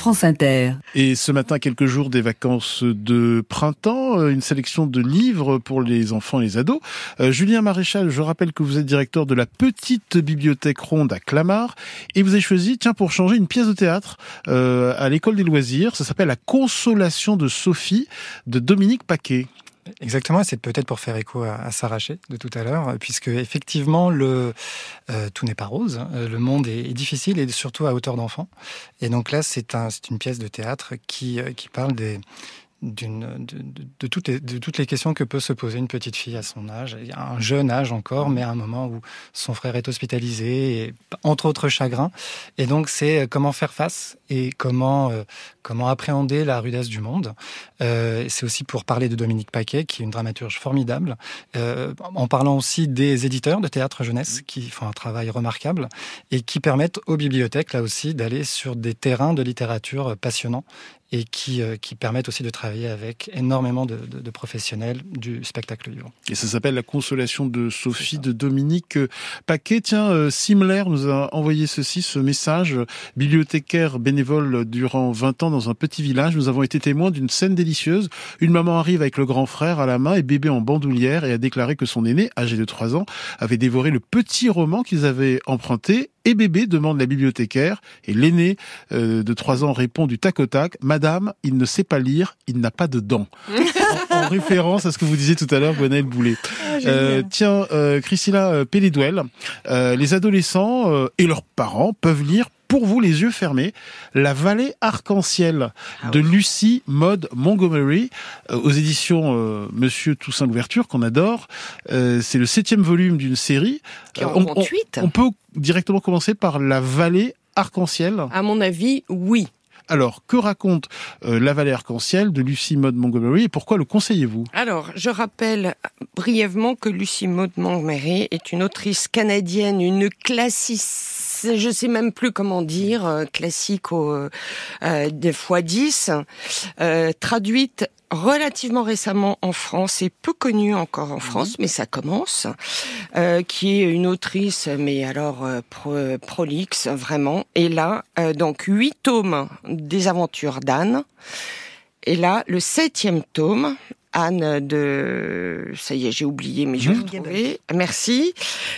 S1: France Inter.
S2: Et ce matin, quelques jours des vacances de printemps, une sélection de livres pour les enfants et les ados. Euh, Julien Maréchal, je rappelle que vous êtes directeur de la petite bibliothèque ronde à Clamart et vous avez choisi, tiens, pour changer, une pièce de théâtre euh, à l'école des loisirs. Ça s'appelle La Consolation de Sophie de Dominique Paquet.
S5: Exactement, c'est peut-être pour faire écho à, à s'arracher de tout à l'heure, puisque effectivement, le, euh, tout n'est pas rose. Le monde est, est difficile et surtout à hauteur d'enfant. Et donc là, c'est, un, c'est une pièce de théâtre qui, qui parle des... D'une, de, de, de, toutes les, de toutes les questions que peut se poser une petite fille à son âge, à un jeune âge encore, mais à un moment où son frère est hospitalisé, et, entre autres chagrins. Et donc, c'est comment faire face et comment, euh, comment appréhender la rudesse du monde. Euh, c'est aussi pour parler de Dominique Paquet, qui est une dramaturge formidable, euh, en parlant aussi des éditeurs de théâtre jeunesse, qui font un travail remarquable et qui permettent aux bibliothèques, là aussi, d'aller sur des terrains de littérature passionnants et qui, euh, qui permettent aussi de travailler avec énormément de, de, de professionnels du spectacle vivant.
S2: Et ça s'appelle La Consolation de Sophie de Dominique Paquet. Tiens, euh, Simler nous a envoyé ceci, ce message. Bibliothécaire bénévole durant vingt ans dans un petit village, nous avons été témoins d'une scène délicieuse. Une maman arrive avec le grand frère à la main et bébé en bandoulière et a déclaré que son aîné, âgé de trois ans, avait dévoré le petit roman qu'ils avaient emprunté. Et bébé demande la bibliothécaire, et l'aîné euh, de trois ans répond du tac au tac, « Madame, il ne sait pas lire, il n'a pas de dents. » en, en référence à ce que vous disiez tout à l'heure, Gwenaëlle Boulet. Ah, euh, tiens, euh, Christina Pelledouel, euh, les adolescents euh, et leurs parents peuvent lire pour vous, les yeux fermés, La Vallée Arc-en-Ciel ah de oui. Lucie Maud Montgomery, euh, aux éditions euh, Monsieur Toussaint Louverture, qu'on adore. Euh, c'est le septième volume d'une série.
S6: Qui
S2: euh,
S6: en
S2: on, on, on peut directement commencer par La Vallée Arc-en-Ciel.
S6: À mon avis, oui.
S2: Alors, que raconte euh, La Vallée Arc-en-Ciel de Lucie Maud Montgomery et pourquoi le conseillez-vous ?
S6: Alors, je rappelle brièvement que Lucie Maud Montgomery est une autrice canadienne, une classiciste, je sais même plus comment dire, euh, classique au euh, des fois dix, euh, traduite relativement récemment en France et peu connue encore en France, mmh. mais ça commence, euh, qui est une autrice, mais alors euh, pro, prolixe, vraiment. Et là, euh, donc huit tomes des aventures d'Anne. Et là, le septième tome, Anne de... Ça y est, j'ai oublié, mais je vais mmh. retrouver. Merci.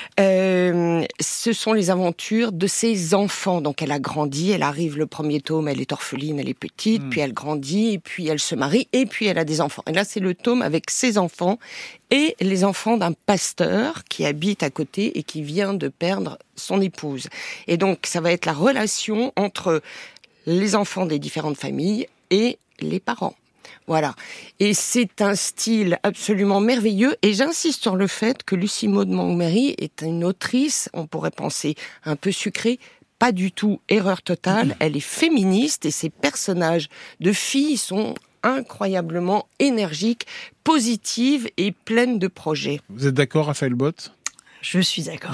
S6: Euh, ce sont les aventures de ses enfants. Donc, elle a grandi, elle arrive le premier tome, elle est orpheline, elle est petite, mmh. puis elle grandit, et puis elle se marie, et puis elle a des enfants. Et là, c'est le tome avec ses enfants et les enfants d'un pasteur qui habite à côté et qui vient de perdre son épouse. Et donc, ça va être la relation entre les enfants des différentes familles et les parents. Voilà. Et c'est un style absolument merveilleux. Et j'insiste sur le fait que Lucie Maud Montgomery est une autrice, on pourrait penser, un peu sucrée. Pas du tout. Erreur totale. Elle est féministe et ses personnages de filles sont incroyablement énergiques, positives et pleines de projets.
S2: Vous êtes d'accord, Raphaël Bott ?
S8: Je suis d'accord.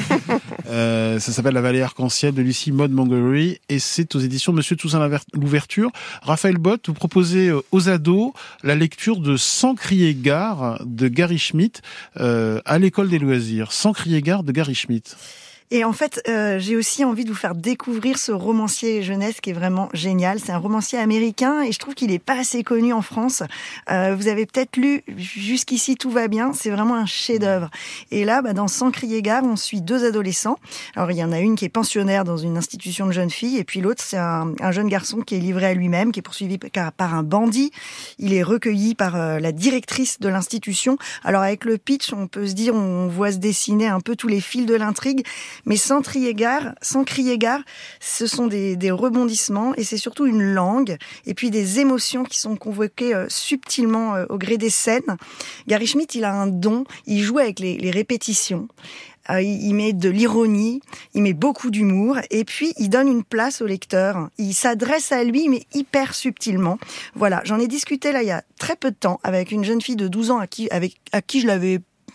S2: euh, ça s'appelle La Vallée Arc-en-Ciel de Lucie Maud Montgomery et c'est aux éditions Monsieur Toussaint Louverture. Raphaël Bott, vous proposez aux ados la lecture de Sans crier gare de Gary Schmitt euh, à l'école des loisirs. Sans crier gare de Gary Schmitt.
S8: Et en fait, euh, j'ai aussi envie de vous faire découvrir ce romancier jeunesse qui est vraiment génial. C'est un romancier américain et je trouve qu'il est pas assez connu en France. Euh, vous avez peut-être lu Jusqu'ici tout va bien. C'est vraiment un chef-d'œuvre. Et là, bah, dans Sans crier gare, on suit deux adolescents. Alors, il y en a une qui est pensionnaire dans une institution de jeunes filles et puis l'autre, c'est un, un jeune garçon qui est livré à lui-même, qui est poursuivi par un bandit. Il est recueilli par euh, la directrice de l'institution. Alors, avec le pitch, on peut se dire, on voit se dessiner un peu tous les fils de l'intrigue. Mais sans crier gare, sans crier gare, ce sont des, des rebondissements et c'est surtout une langue et puis des émotions qui sont convoquées euh, subtilement euh, au gré des scènes. Gary Schmitt, il a un don, il joue avec les, les répétitions. Euh, il met de l'ironie, il met beaucoup d'humour et puis il donne une place au lecteur. Il s'adresse à lui mais hyper subtilement. Voilà, j'en ai discuté là il y a très peu de temps avec une jeune fille de douze ans à qui, avec, à qui je l'avais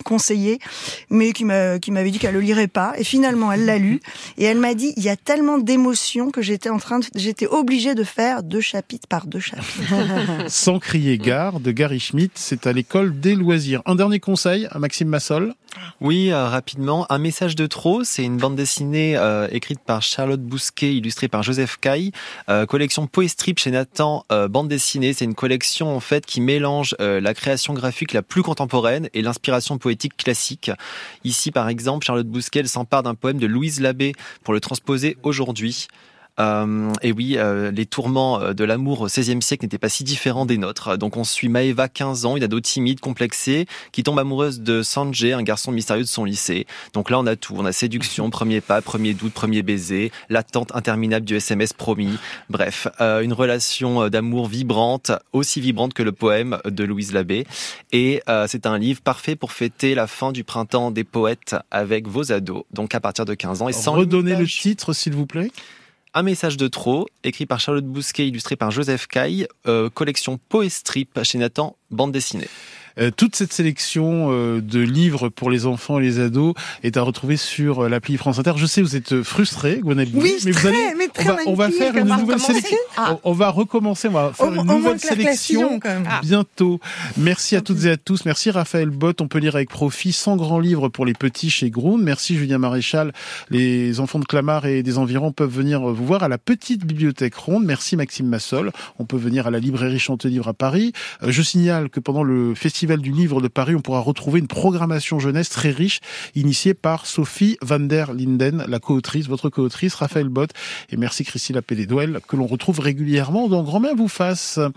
S8: conseillé, mais qui m'a, qui m'avait dit qu'elle le lirait pas. Et finalement, elle l'a lu. Et elle m'a dit, il y a tellement d'émotions que j'étais en train de, j'étais obligée de faire deux chapitres par deux chapitres.
S2: Sans crier gare, de Gary Schmidt, c'est à l'école des loisirs. Un dernier conseil à Maxime Massol.
S7: Oui, euh, rapidement. Un message de trop, c'est une bande dessinée euh, écrite par Charlotte Bousquet, illustrée par Joseph Caille. Euh, collection Poestrip chez Nathan, euh, bande dessinée. C'est une collection en fait qui mélange euh, la création graphique la plus contemporaine et l'inspiration poétique classique. Ici, par exemple, Charlotte Bousquet elle s'empare d'un poème de Louise Labbé pour le transposer aujourd'hui. Euh, et oui, euh, les tourments de l'amour au seizième siècle n'étaient pas si différents des nôtres. Donc on suit Maëva, quinze ans, une ado timide, complexée, qui tombe amoureuse de Sanjay, un garçon mystérieux de son lycée. Donc là on a tout, on a séduction, premier pas, premier doute, premier baiser, l'attente interminable du S M S promis. Bref, euh, une relation d'amour vibrante, aussi vibrante que le poème de Louise Labbé. Et euh, c'est un livre parfait pour fêter la fin du printemps des poètes avec vos ados, donc à partir de quinze ans. Et sans
S2: redonner
S7: limitage.
S2: Le titre s'il vous plaît.
S7: Un message de trop, écrit par Charlotte Bousquet, illustré par Joseph Caille, euh, collection Poestrip chez Nathan, bande dessinée.
S2: Euh, toute cette sélection euh, de livres pour les enfants et les ados est à retrouver sur euh, l'appli France Inter. Je sais, vous êtes frustrés, Gwenaëlle Boulet,
S3: oui,
S2: mais vous
S3: très,
S2: allez,
S3: mais très
S2: on, va, on va faire une nouvelle sélection.
S3: Ah.
S2: On, on va recommencer, on va faire
S3: au,
S2: une
S3: au
S2: nouvelle sélection
S3: ah.
S2: bientôt. Merci à toutes et à tous. Merci Raphaël Bott. On peut lire avec profit cent grands livres pour les petits chez Grund. Merci Julien Maréchal. Les enfants de Clamart et des environs peuvent venir vous voir à la petite bibliothèque Ronde. Merci Maxime Massol. On peut venir à la librairie Chantelivre à Paris. Euh, je signale que pendant le Festival du Livre de Paris, on pourra retrouver une programmation jeunesse très riche, initiée par Sophie van der Linden, la co-autrice, votre co-autrice, Raphaël Bott, et merci Christine Appelé-Douel, que l'on retrouve régulièrement dans Grand Bien vous fasse.